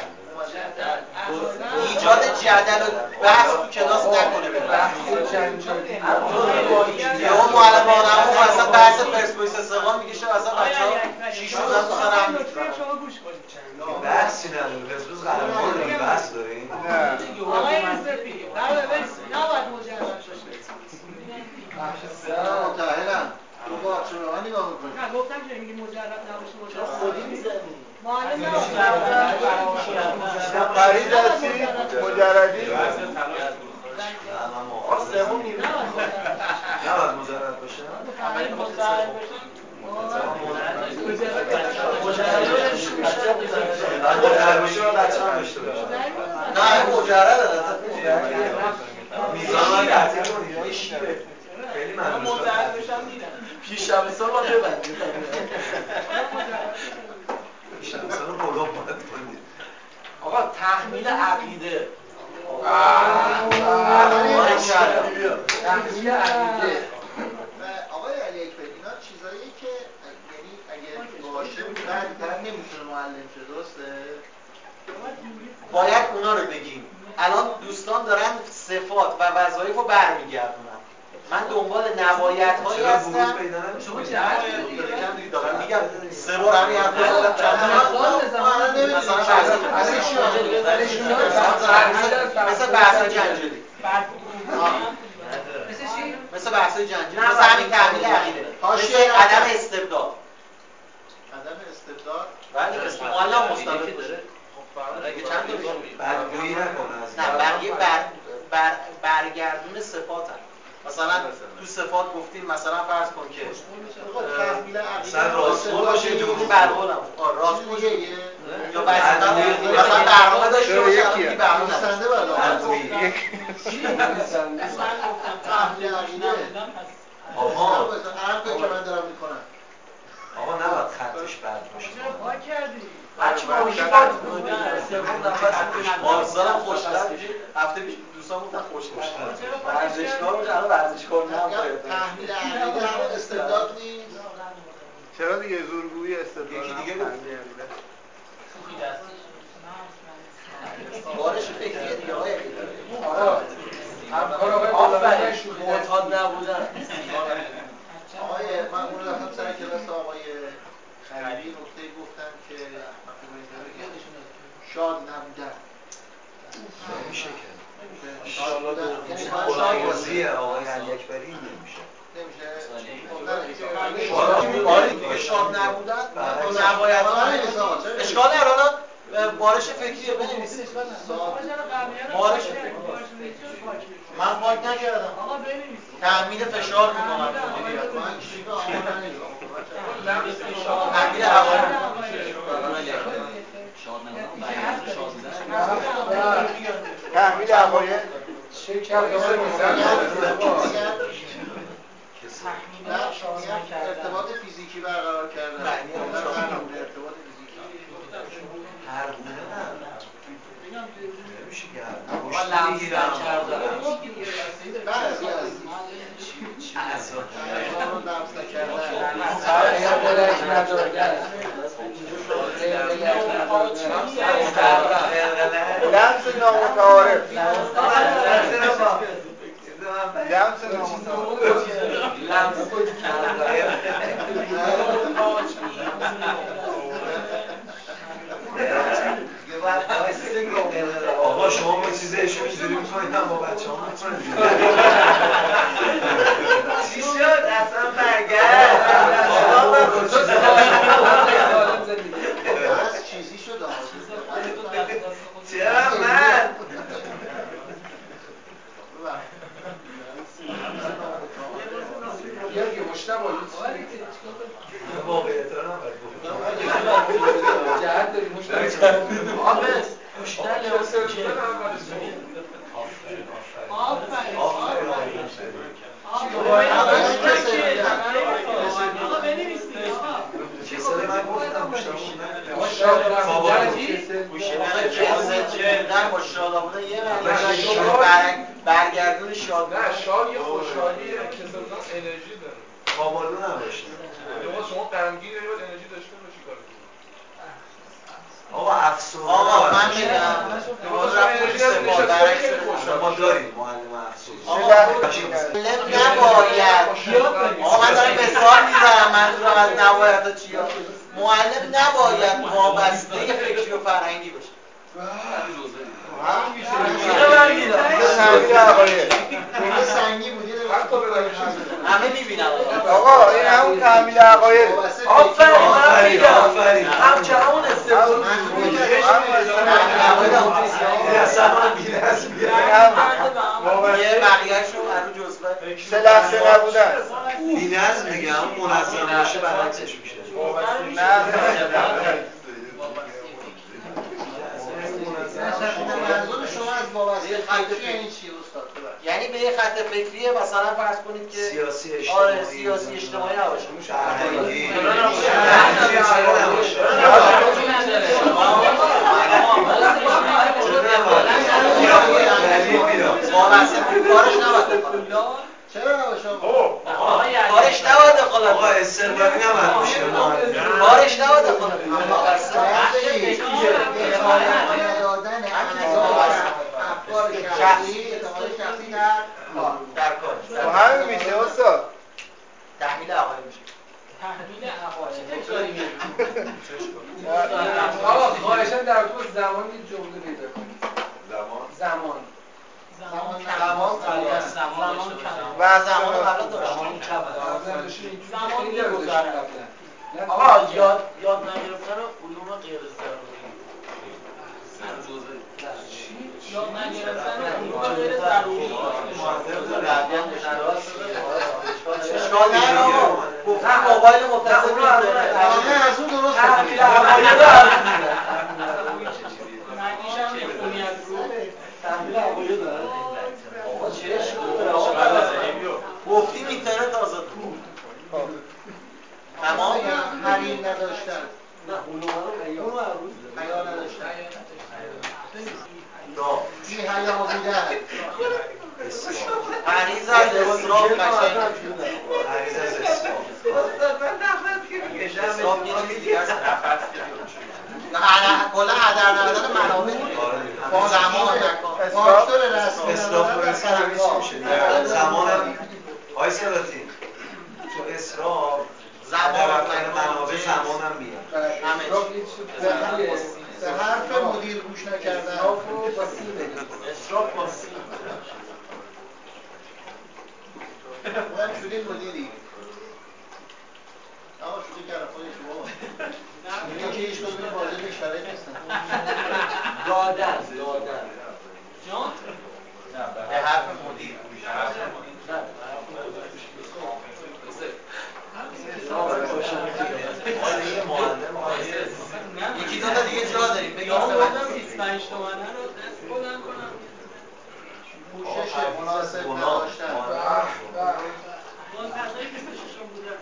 ایجاد جدل و بحث تو کلاس نکنه بحث جنجالی یا معلم آنمون مثلا بحث پرسپولیس استقلال میگه شه مثلا بچه‌ها شیش روز تو سر هم می‌کنن شما گوش کنید. بحثی نداره پرسپولیس قهرمان داریم بحث داریم نه آقای سپی بله نباید مجرد باشه. متأهلم. بابا چرا واقعا نگاه بکنید. نه گفتم که میگی مجرد نباشه مجرد خودی میزنی. معلم فرید هستی؟ مجردی؟ سوم نیمه نباید مجرد باشه؟ فرید مجرد باشه مجرد باشه و بچه هم داشته باشه نه مجرد میزان های تعطیل کنید شیره خیلی ممنون مجرد بشم دیدم پیش شب سال باید ببندید پیش شب سال رو بلوغ باید کنید آقا تحمیل عقیده تحمیل عقیده آقای علی اکبر اینا چیزاییه که یعنی اگه باشه بعدتر نمیتونه معلم شه درسته؟ باید اونا رو بگیم. الان دوستان دارن صفات و وظایف رو برمیگردونن. من دنبال نبایدهایی هستم. شما چه نبایدی دارم میگم سه بار همین حرف رو چند تا مثل بحث جنجالی مثل چی؟ مثل بحث جنجالی مثل همین تحمیل عقیده مثل عدم استبداد عدم استبداد بله اسم معلم مستقل باشه اگه چند تا بدگویی نکنه از نه برگه بر بر برگردون صفات هم. مثلا تو صفات گفتیم مثلا فرض کن که تحمیل عقیده راستگو باشه تو برقولم راستگو یا وظیفه مثلا برنامه داشته باشه الان برنامه نسنده باید تحمیل عقیده آها حرفی که من دارم میکنم آقا نباید خطش بد باشه ما کردی بچه ما میگیم باید سوم نفس مارسال هم خوشتر هفته پیش دوستان گفتن خوشتر ورزشکار باشه الان ورزشکار نه تحمیل عقیده همون استبداد نیست چرا دیگه زورگویی استبداد یکی دیگه هم گفت شوخی دستش بارش فکریه دیگه آقای همکار آقای آفرین معتاد نبودن آقای من اون رفتم سر کلاس آقای خلیلی نکته گفتم که شاد نبودن نمیشه که شاد بودن یعنی بازی آقای علی اکبری نمیشه نمیشه شاد نبودن نباید اشکال نداره بارش فکریه بنویسید بارش فکریه من پاک نکردم آقا بنویسید تحمیل فشار میکنم مدیریت من چیزی که آقا نمیدونم تحمیل عوامل تحمیل عقاید چه کرده ارتباط فیزیکی برقرار کردن ارتباط فیزیکی هر گونه نه نمیشه که آقا لمس نکردن بعضی از اعضا رو لمس نکردن قلقلک ندادن لمس نامتعارف لمس نامتعارف آقا شما با چیز اشکالی میکنید هم با بچه ها میکنید چی شد؟ اصلا برگرد از چیزی شد چرا من؟ بیا دیگه مشتبه واقعیت ها نباید بود جهت داری مشتبه آبس کشتن لباس که آفرین آفرین آقا بنویسید آقا کسل من گفتم آقا شاد فابالو کسل با شاد آبودن یه معنی برگردون شاد نه شاد یه خوشحالیه کسل بودن انرژی داره فابالو نباشه شما غمگین داری باید انرژی داشته باشی کار کنی آقا افسرده آقا من میگم ما داریم معلم افسرده معلم نباید آقا من دارم مثال میزنم منظورم از نباید چیه معلم نباید وابسته فکری و فرهنگی بشه اینو من میدم تحمیل عقاید خیلی سنگی بود یه دقیقه همه میبینم آقا این همون تحمیل عقاید آفرین من میگم هم چه همون استفاده یه بقیه‌شو رو جزوه سه لحظه نبودن بی‌نظم دیگه همون منظم باشه برعکسش میشه نه منظور شما از وابسته فکری یعنی چی استاد؟ یعنی به یه خط فکریه مثلا فرض کنید که سیاسی اجتماعی آره سیاسی اجتماعی نباشه فرهنگی وابسته کارش نباید چرا نباشه کارش نباید دخالت آقا استقلالی نباید باشه کارش نباید دخالت دادن افکار شخصی اعتقاد شخصی در در کارش با همین میشه استاد تحمیل عقاید میشه تحمیل عقاید آقا خواهشاً در تو زمان یه جمله پیدا کنید زمان زمان زمان زمان زمان و زمان رو قبلا داشت زمان میگذره آقا یاد یاد نگرفتن علوم غیر ضروری یاد نگرفتن علوم غیر ضروری اشکال نداره آقا گفتم موبایل متصل به اینترنت همه از اون درست تحمیل عقاید رو معنیش هم میخونی از رو تحمیل عقاید داره آقا چه اشکال داره آقا گفتیم اینترنت آزاد بود تمام حریم نداشتن نه اونو رو حیا نداشتن بی حیا بودن پریز از اسراف قشنگ پریز از اسراف اسراف یه چیز دیگه است کلا هدر ندادن منابع با زمان فاکتور رسمی اسراف برسه همه چی میشه دیگه زمان آی سلاطین تو اسراف زمان منابع زمان هم میاد همه به حرف مدیر گوش نکردن اسراف با سین اونم شدید مدیری آقا شده کردم خودش بابا اینه که هیچ کدوم این واضح به شرایط نیستن دادن دادن جان؟ به حرف مدیر یکی دو تا دیگه جا داریم بگیم آوردم بیست و پنج تومنه رو دست بلند کنم پوشش مناسب نداشتن منتظر بیست و ششم بودن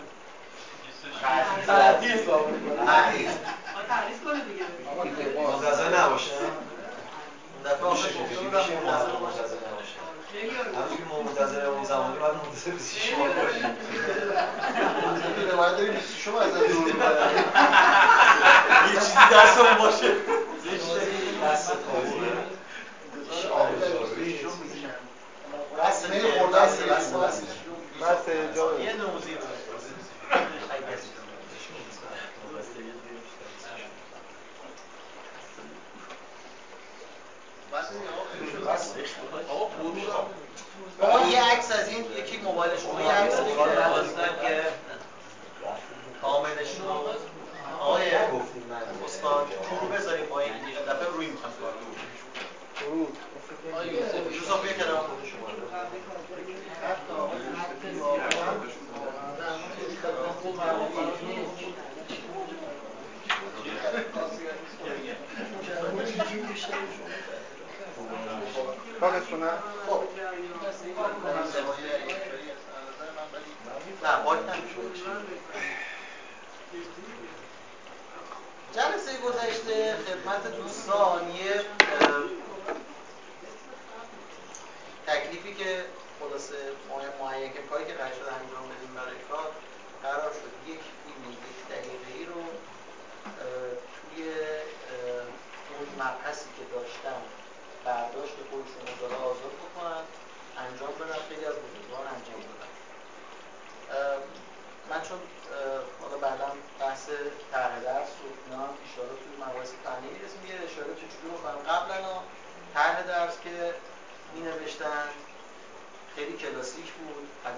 تحریز تحریز تحریز کنه دیگه منتظر نباشه اون دفعه آخه گفته بودم منتظر منتظر نباشه همون که ما منتظر اون زمانی باید منتظر بیست و شش باشیم دیگه باید داریم بیست و شش از از دور میبرن یه چیزی دستمون باشه دست تازی بس دیگه بس بس بس بس جا یه نوزی آقا یه عکس از این یکی موبایلش رو یه عکس گذاشتن که کاملش رو آقای استاد رو بذاریم با این یه دفعه روی میخوام کار رو یوسف یه کنار خود شما پاکش کنم خب نه پاک نمیشه جلسه گذشته خدمت دوستان یه تکلیفی که خلاصه معین که کاری که قرار شده انجام بدیم برای کار قرار شد یک فیلم یک دقیقه‌ای رو توی اون مبحثی که داشتن برداشت خودشون رو داره آزاد بکنن انجام بدن. خیلی از بزرگان انجام دادن. من چون حالا بعدا بحث طرح درس و اینا هم اشاره توی مباحث فنی میرسیم یه اشاره کوچولو بکنم. قبلا طرح درس که می نوشتن خیلی کلاسیک بود،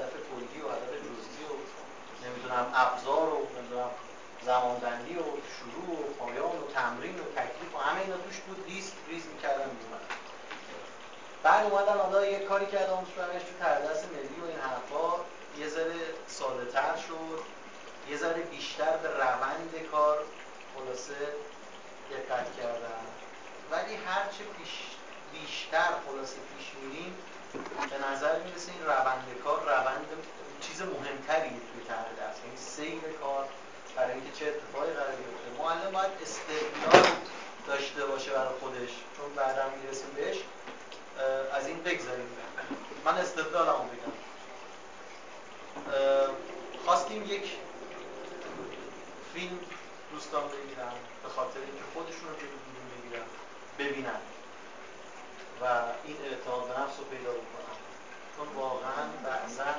نمیدونم زمانبندی و شروع و پایان و تمرین و تکلیف و همه اینا توش بود، لیست ریز میکردن میومد. بعد اومدن حالا یه کاری کردن برش تو تردست ملی و این حرفا یه ذره ساده تر شد، یه ذره بیشتر به روند کار خلاصه دقت کردن. ولی هرچه پیش بیشتر خلاصه پیش میریم به نظر میرسه این روند کار روند چیز مهمتریه توی طرح درس، یعنی سیر کار برای اینکه چه اتفاقی قرار بیفته. معلم باید استقلال داشته باشه برای خودش، چون بعدا میرسیم بهش. از این بگذاریم. من استدلالمو بگم. خواستیم یک فیلم دوستان بگیرن به خاطر اینکه خودشون رو جلو دوربین بگیرن ببینن و این اعتماد به نفس رو پیدا بکنن، چون واقعا بعضا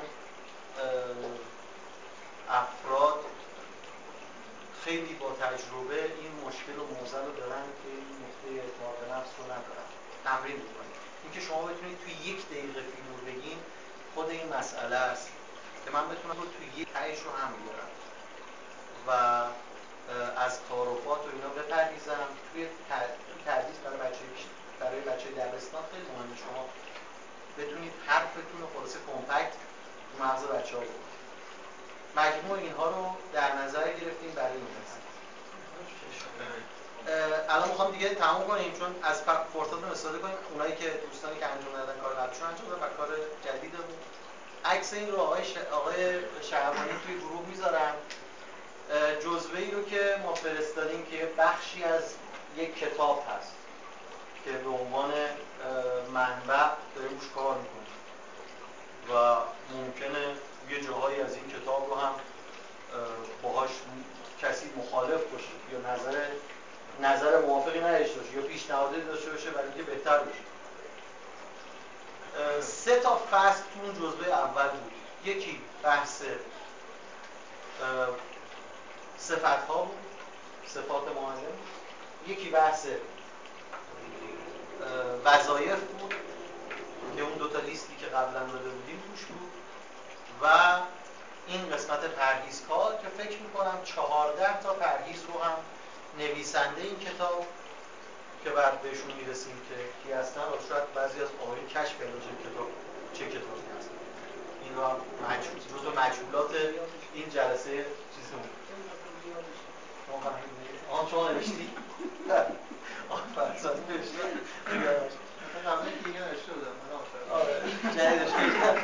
افراد خیلی با تجربه این مشکل و موزه رو دارن که این نقطه اعتماد به نفس رو ندارن. تمرین بکنید. اینکه شما بتونید توی یک دقیقه فیلم رو بگین خود این مسئله است که من بتونم رو توی یک تایش رو هم بیارم و از تعارفات و اینا بپردیزم. توی تدریس برای بچه برای بچه دبستان خیلی مهمه شما بتونید حرفتون رو خلاصه کمپکت تو مغز بچه‌ها بکنید. مجموع اینها رو در نظر گرفتیم برای این قسمت. الان میخوام دیگه تموم کنیم چون از فرصتون استفاده کنیم. اونایی که دوستانی که انجام دادن کار قبلشون انجام دادن و کار جدیدمون. عکس این رو آقای ش... آقای شهربانی توی گروه میذارن. جزوه‌ای رو که ما فرستادیم که بخشی از یک کتاب هست که به عنوان منبع داریم روش کار میکنیم و ممکنه یه جاهایی از این کتاب رو هم باهاش کسی مخالف باشه یا نظر نظر موافقی نداشته باشه یا پیشنهادی داشته باشه برای اینکه بهتر بشه. سه تا فصل تو اون جزوه اول بود. یکی بحث صفت‌ها بود، صفات معلم. یکی بحث وظایف بود که اون دوتا لیستی که قبلا داده بودیم توش بود و این قسمت پرهیزکار که فکر میکنم چهارده تا پرهیز رو هم نویسنده این کتاب که بعد بهشون میرسیم که کی هستن و شاید بعضی از آقایون کشف کردن چه کتاب چه کتابی هست. این رو هم مجهول جزو مجهولات این جلسه چیزمون. ما فهمیدیم آن شما نوشتی؟ آن فرزاد نوشتی؟ من قبلا که دیگه نوشته بودم من آفر آره جدیدش کردم.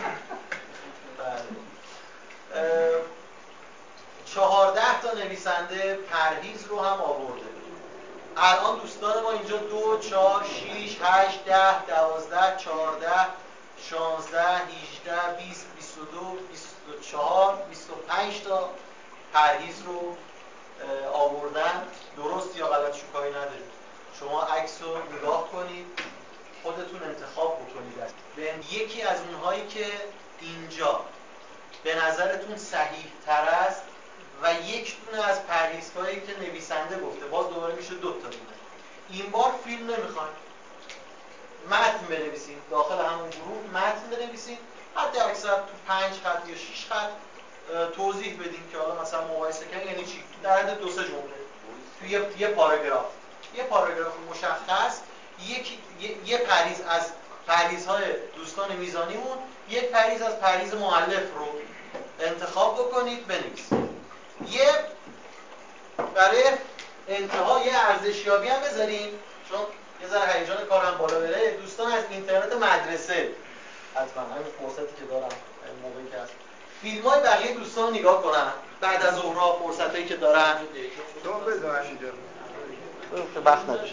بله چهارده تا نویسنده پرهیز رو هم آورده. الان دوستان ما اینجا دو، چهار، شیش، هشت، ده، دوازده، چهارده، شانزده، هیجده، بیست، بیست و دو، بیست و چهار، بیست و پنج تا پرهیز رو آوردن. درست یا غلط شو کاری ندارید. شما عکس رو نگاه کنید خودتون انتخاب بکنید. به یکی از اونهایی که اینجا به نظرتون صحیح تر است و یک دونه از پرهیزهایی که نویسنده گفته، باز دوباره میشه دو تا دونه. این بار فیلم نمیخوایم، متن بنویسیم داخل همون گروه، متن بنویسیم حتی اکثر تو پنج خط یا شش خط توضیح بدیم که حالا مثلا مقایسه کنیم یعنی چی در حد دو سه جمله تو یه یه پاراگراف یه پاراگراف مشخص یک یه, یه پرهیز از پرهیزهای دوستان میزانیمون یک پرهیز از پرهیز مؤلف رو انتخاب بکنید بنویسید. یه برای انتها یه ارزشیابی هم بذاریم چون یه ذره هیجان کارم بالا بره. دوستان از اینترنت مدرسه حتما همین فرصتی که دارم این موقعی که هست فیلم‌های بقیه دوستان نگاه کنن بعد از ظهرها فرصتایی که دارن. شما بذارن اینجا تو وقت نداشت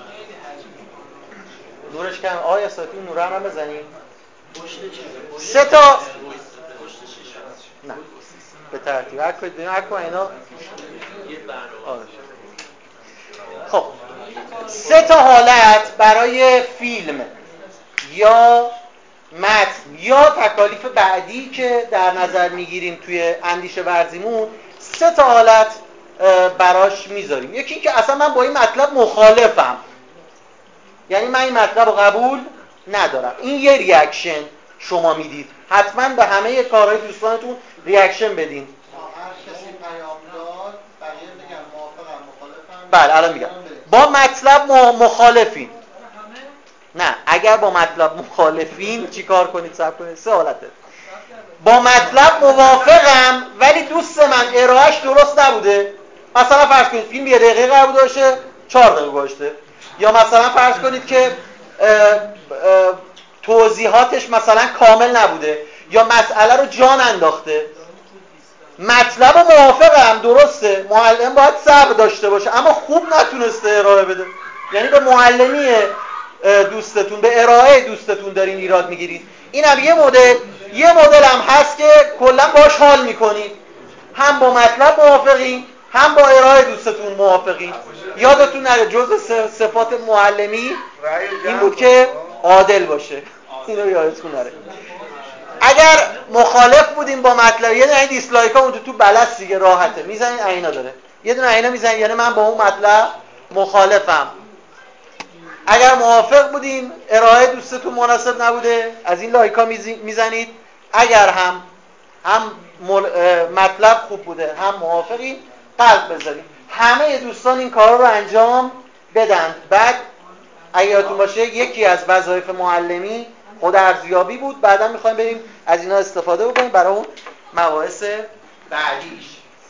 نورش کم. آقای اساتی نوره هم بزنیم سه تا نه به ترتیب هر کنید ببینیم هر کنید اینا. خب سه تا حالت برای فیلم یا متن یا تکالیف بعدی که در نظر میگیریم توی اندیشه ورزیمون سه تا حالت براش میذاریم. یکی این که اصلا من با این مطلب مخالفم، یعنی من این مطلب رو قبول ندارم. این یه ریاکشن شما میدید. حتما به همه کارهای دوستانتون ریاکشن بدین. هر کسی پیام داد برای بله الان میگم با مطلب مخالفین. نه اگر با مطلب مخالفین چی کار کنید؟ صبر کنید، سه حالته. با مطلب موافقم ولی دوست من ارائهش درست نبوده. مثلا فرض کنید فیلم یه دقیقه قرار داشته چهار دقیقه گذاشته، یا مثلا فرض کنید که اه اه توضیحاتش مثلا کامل نبوده یا مسئله رو جان انداخته. مطلب موافقم، درسته معلم باید صبر داشته باشه اما خوب نتونسته ارائه بده، یعنی به معلمی دوستتون، به ارائه دوستتون دارین ایراد میگیرید. اینم یه مدل. یه مدل هم هست که کلا باش حال میکنید، هم با مطلب موافقین هم با ارائه دوستتون موافقین. یادتون نره جزء صفات معلمی این بود که عادل باشه، اینو یادتون نره. اگر مخالف بودیم با مطلب، یه دونه این دیسلایک ها اون تو تو بلس دیگه راحته میزنید، عینا داره یه دونه عینا میزنید، یعنی من با اون مطلب مخالفم. اگر موافق بودین ارائه دوستتون مناسب نبوده از این لایکا میزنید. اگر هم هم مطلب خوب بوده هم موافقین قلب بذارید. همه دوستان این کارا رو انجام بدن. بعد اگه یادتون باشه یکی از وظایف معلمی خود ارزیابی بود. بعدا میخوایم بریم از اینا استفاده بکنیم برای اون مباحث بعدیش.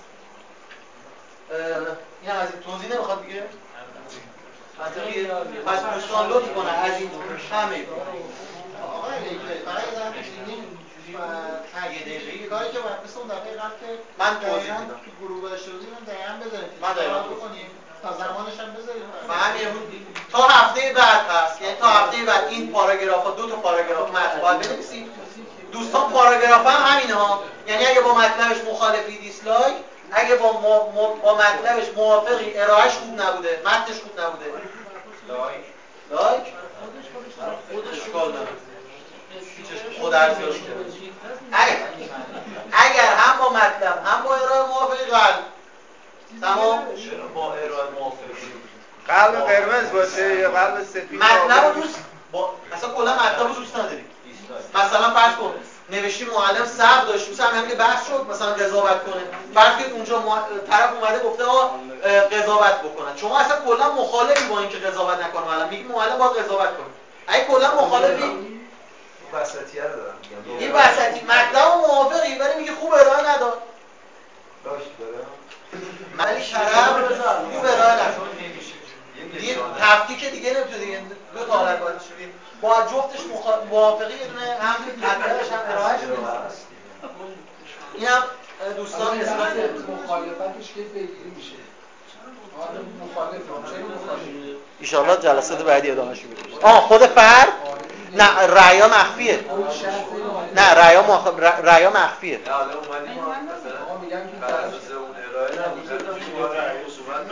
این هم از این توضیح نمیخواد دیگه؟ منطقیه؟ پس دوستان لطف کنن از این همه آقای لیکه برای زن بزنیم یه دقیقه کاری که باید مثل اون دفعه قبل که من توضیح میدم تو گروه گذاشته بودیم من دقیقا بذاریم من دقیقا بکنیم تا زمانش هم بذاریم و همین تا هفته بعد هست، یعنی تا هفته بعد این پاراگراف ها دو تا پاراگراف متن باید بنویسیم. دوستان پاراگراف هم همینه ها، یعنی اگه با مطلبش مخالفی دیسلایک، اگه با ما با مطلبش موافقی ارائهش خوب نبوده، متنش خوب نبوده لایک لایک خودش اشکال نداره، خود ارزیابی کنید. اگر اگر هم با مطلب هم با ارائه موافقی قلب تمام. چرا با ارائه موافقی قلب قرمز باشه یا قلب سفید؟ مطلب رو دوست با اصلا کلا مطلب رو دوست نداریم. مثلا فرض کن نوشتی معلم صبر داشت، مثلا همین که بحث شد مثلا قضاوت کنه، فرض کنید اونجا مع... طرف اومده گفته آقا قضاوت بکنه، شما اصلا کلا مخالفی با اینکه قضاوت نکنه، معلم میگه معلم باید قضاوت کنه. اگه کلا مخالفی وسطیه رو دارم میگم، این وسطی مطلب موافقی ولی میگه خوب ارائه نداد داشت داره ولی طرف خوب ارائه نداد دیگه تفکیک دیگه نمیتونه، دو تا حالت باید شدیم با جفتش موافقی یه دونه هم مطلبش هم ارائهش هست. اینم دوستان اصلاح مخالفتش که پیگیری میشه. آره مخالف چرا مخالف؟ ان شاء الله جلسات بعدی ادامهش میدیم. آه خود فرد نه رأیا مخفیه. نه رأیا مخ... رأیا مخفیه. نه حالا اومدیم مثلا میگم که بر اساس اون ارائه نبود شما رأی خصومت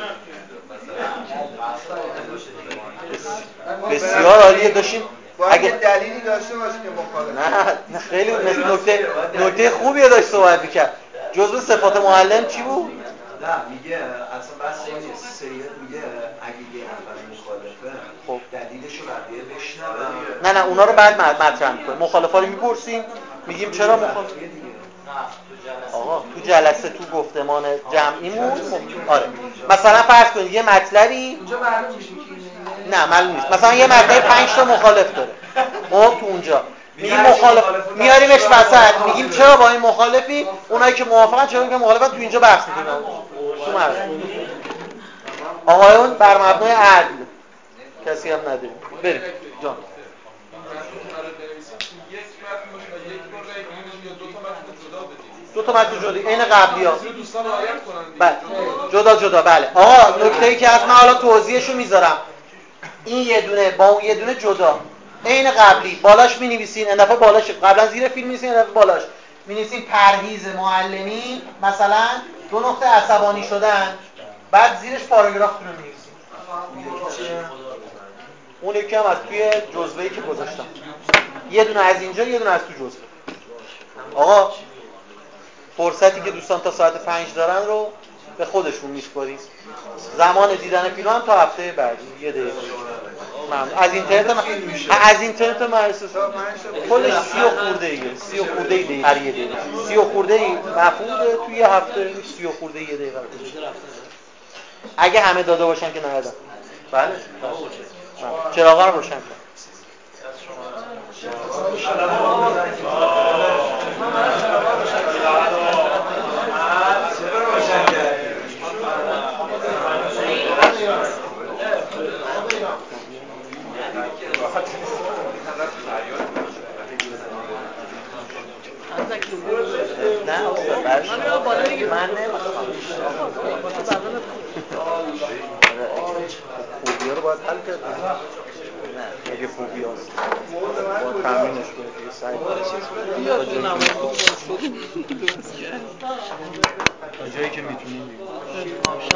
مثلا بسیار عالیه. داشتیم اگه دلیلی داشته باشه که مخالف. نه نه خیلی نکته نکته خوبیه داشت صحبت می‌کرد. جزء صفات معلم چی بود؟ نه میگه اصلا بحث نیست. سید میگه اگه یه نفر مخالفه خب دلیلش رو بقیه بشنون. نه نه اونا رو بعد مطرح می‌کنیم. مخالفا رو می‌پرسیم میگیم چرا مخالف؟ آقا تو جلسه تو گفتمان جمعیمون آره مثلا فرض کنید یه مطلبی اونجا معلوم میشه که نه معلوم نیست، مثلا یه مطلب پنج تا مخالف داره خب تو اونجا میگیم مخالف میاریمش وسط میگیم چرا با این مخالفی، اونایی که موافقن چرا که مخالفن تو اینجا بحث می‌کنیم تو مرز آقایون بر مبنای عدل کسی هم نداریم. بریم جان دو تا متن جدا این قبلی ها بله جدا جدا بله. آقا نکته‌ای که از من حالا توضیحشو میذارم، این یه دونه با اون یه دونه جدا عین قبلی بالاش می‌نویسین، این دفعه بالاش قبلا زیر فیلم می‌نویسین، این دفعه بالاش می‌نویسین پرهیز معلمی مثلا دو نقطه عصبانی شدن، بعد زیرش پاراگرافتون رو می‌نویسین. اون یکی هم از توی جزوه‌ای که گذاشتم، یه دونه از اینجا یه دونه از تو جزوه. آقا فرصتی که دوستان تا ساعت پنج دارن رو به خودشون میسپاریم. زمان دیدن فیلم هم تا هفته بعدی یه دقیقه. من از اینترنت من از اینترنت من احساس کل سی و خورده ایه سی و خورده ایه هر یه دقیقه سی و خورده ای مفعوله توی یه هفته سی و خورده یه دقیقه. اگه همه داده باشن که ندادن. بله. چراغا رو روشن کن. نه من نمیخوام فوبیا رو باید حل کرد. نه اگه فوبیا هست باید تمرینش کنید. سعی کنید تا جایی که میتونید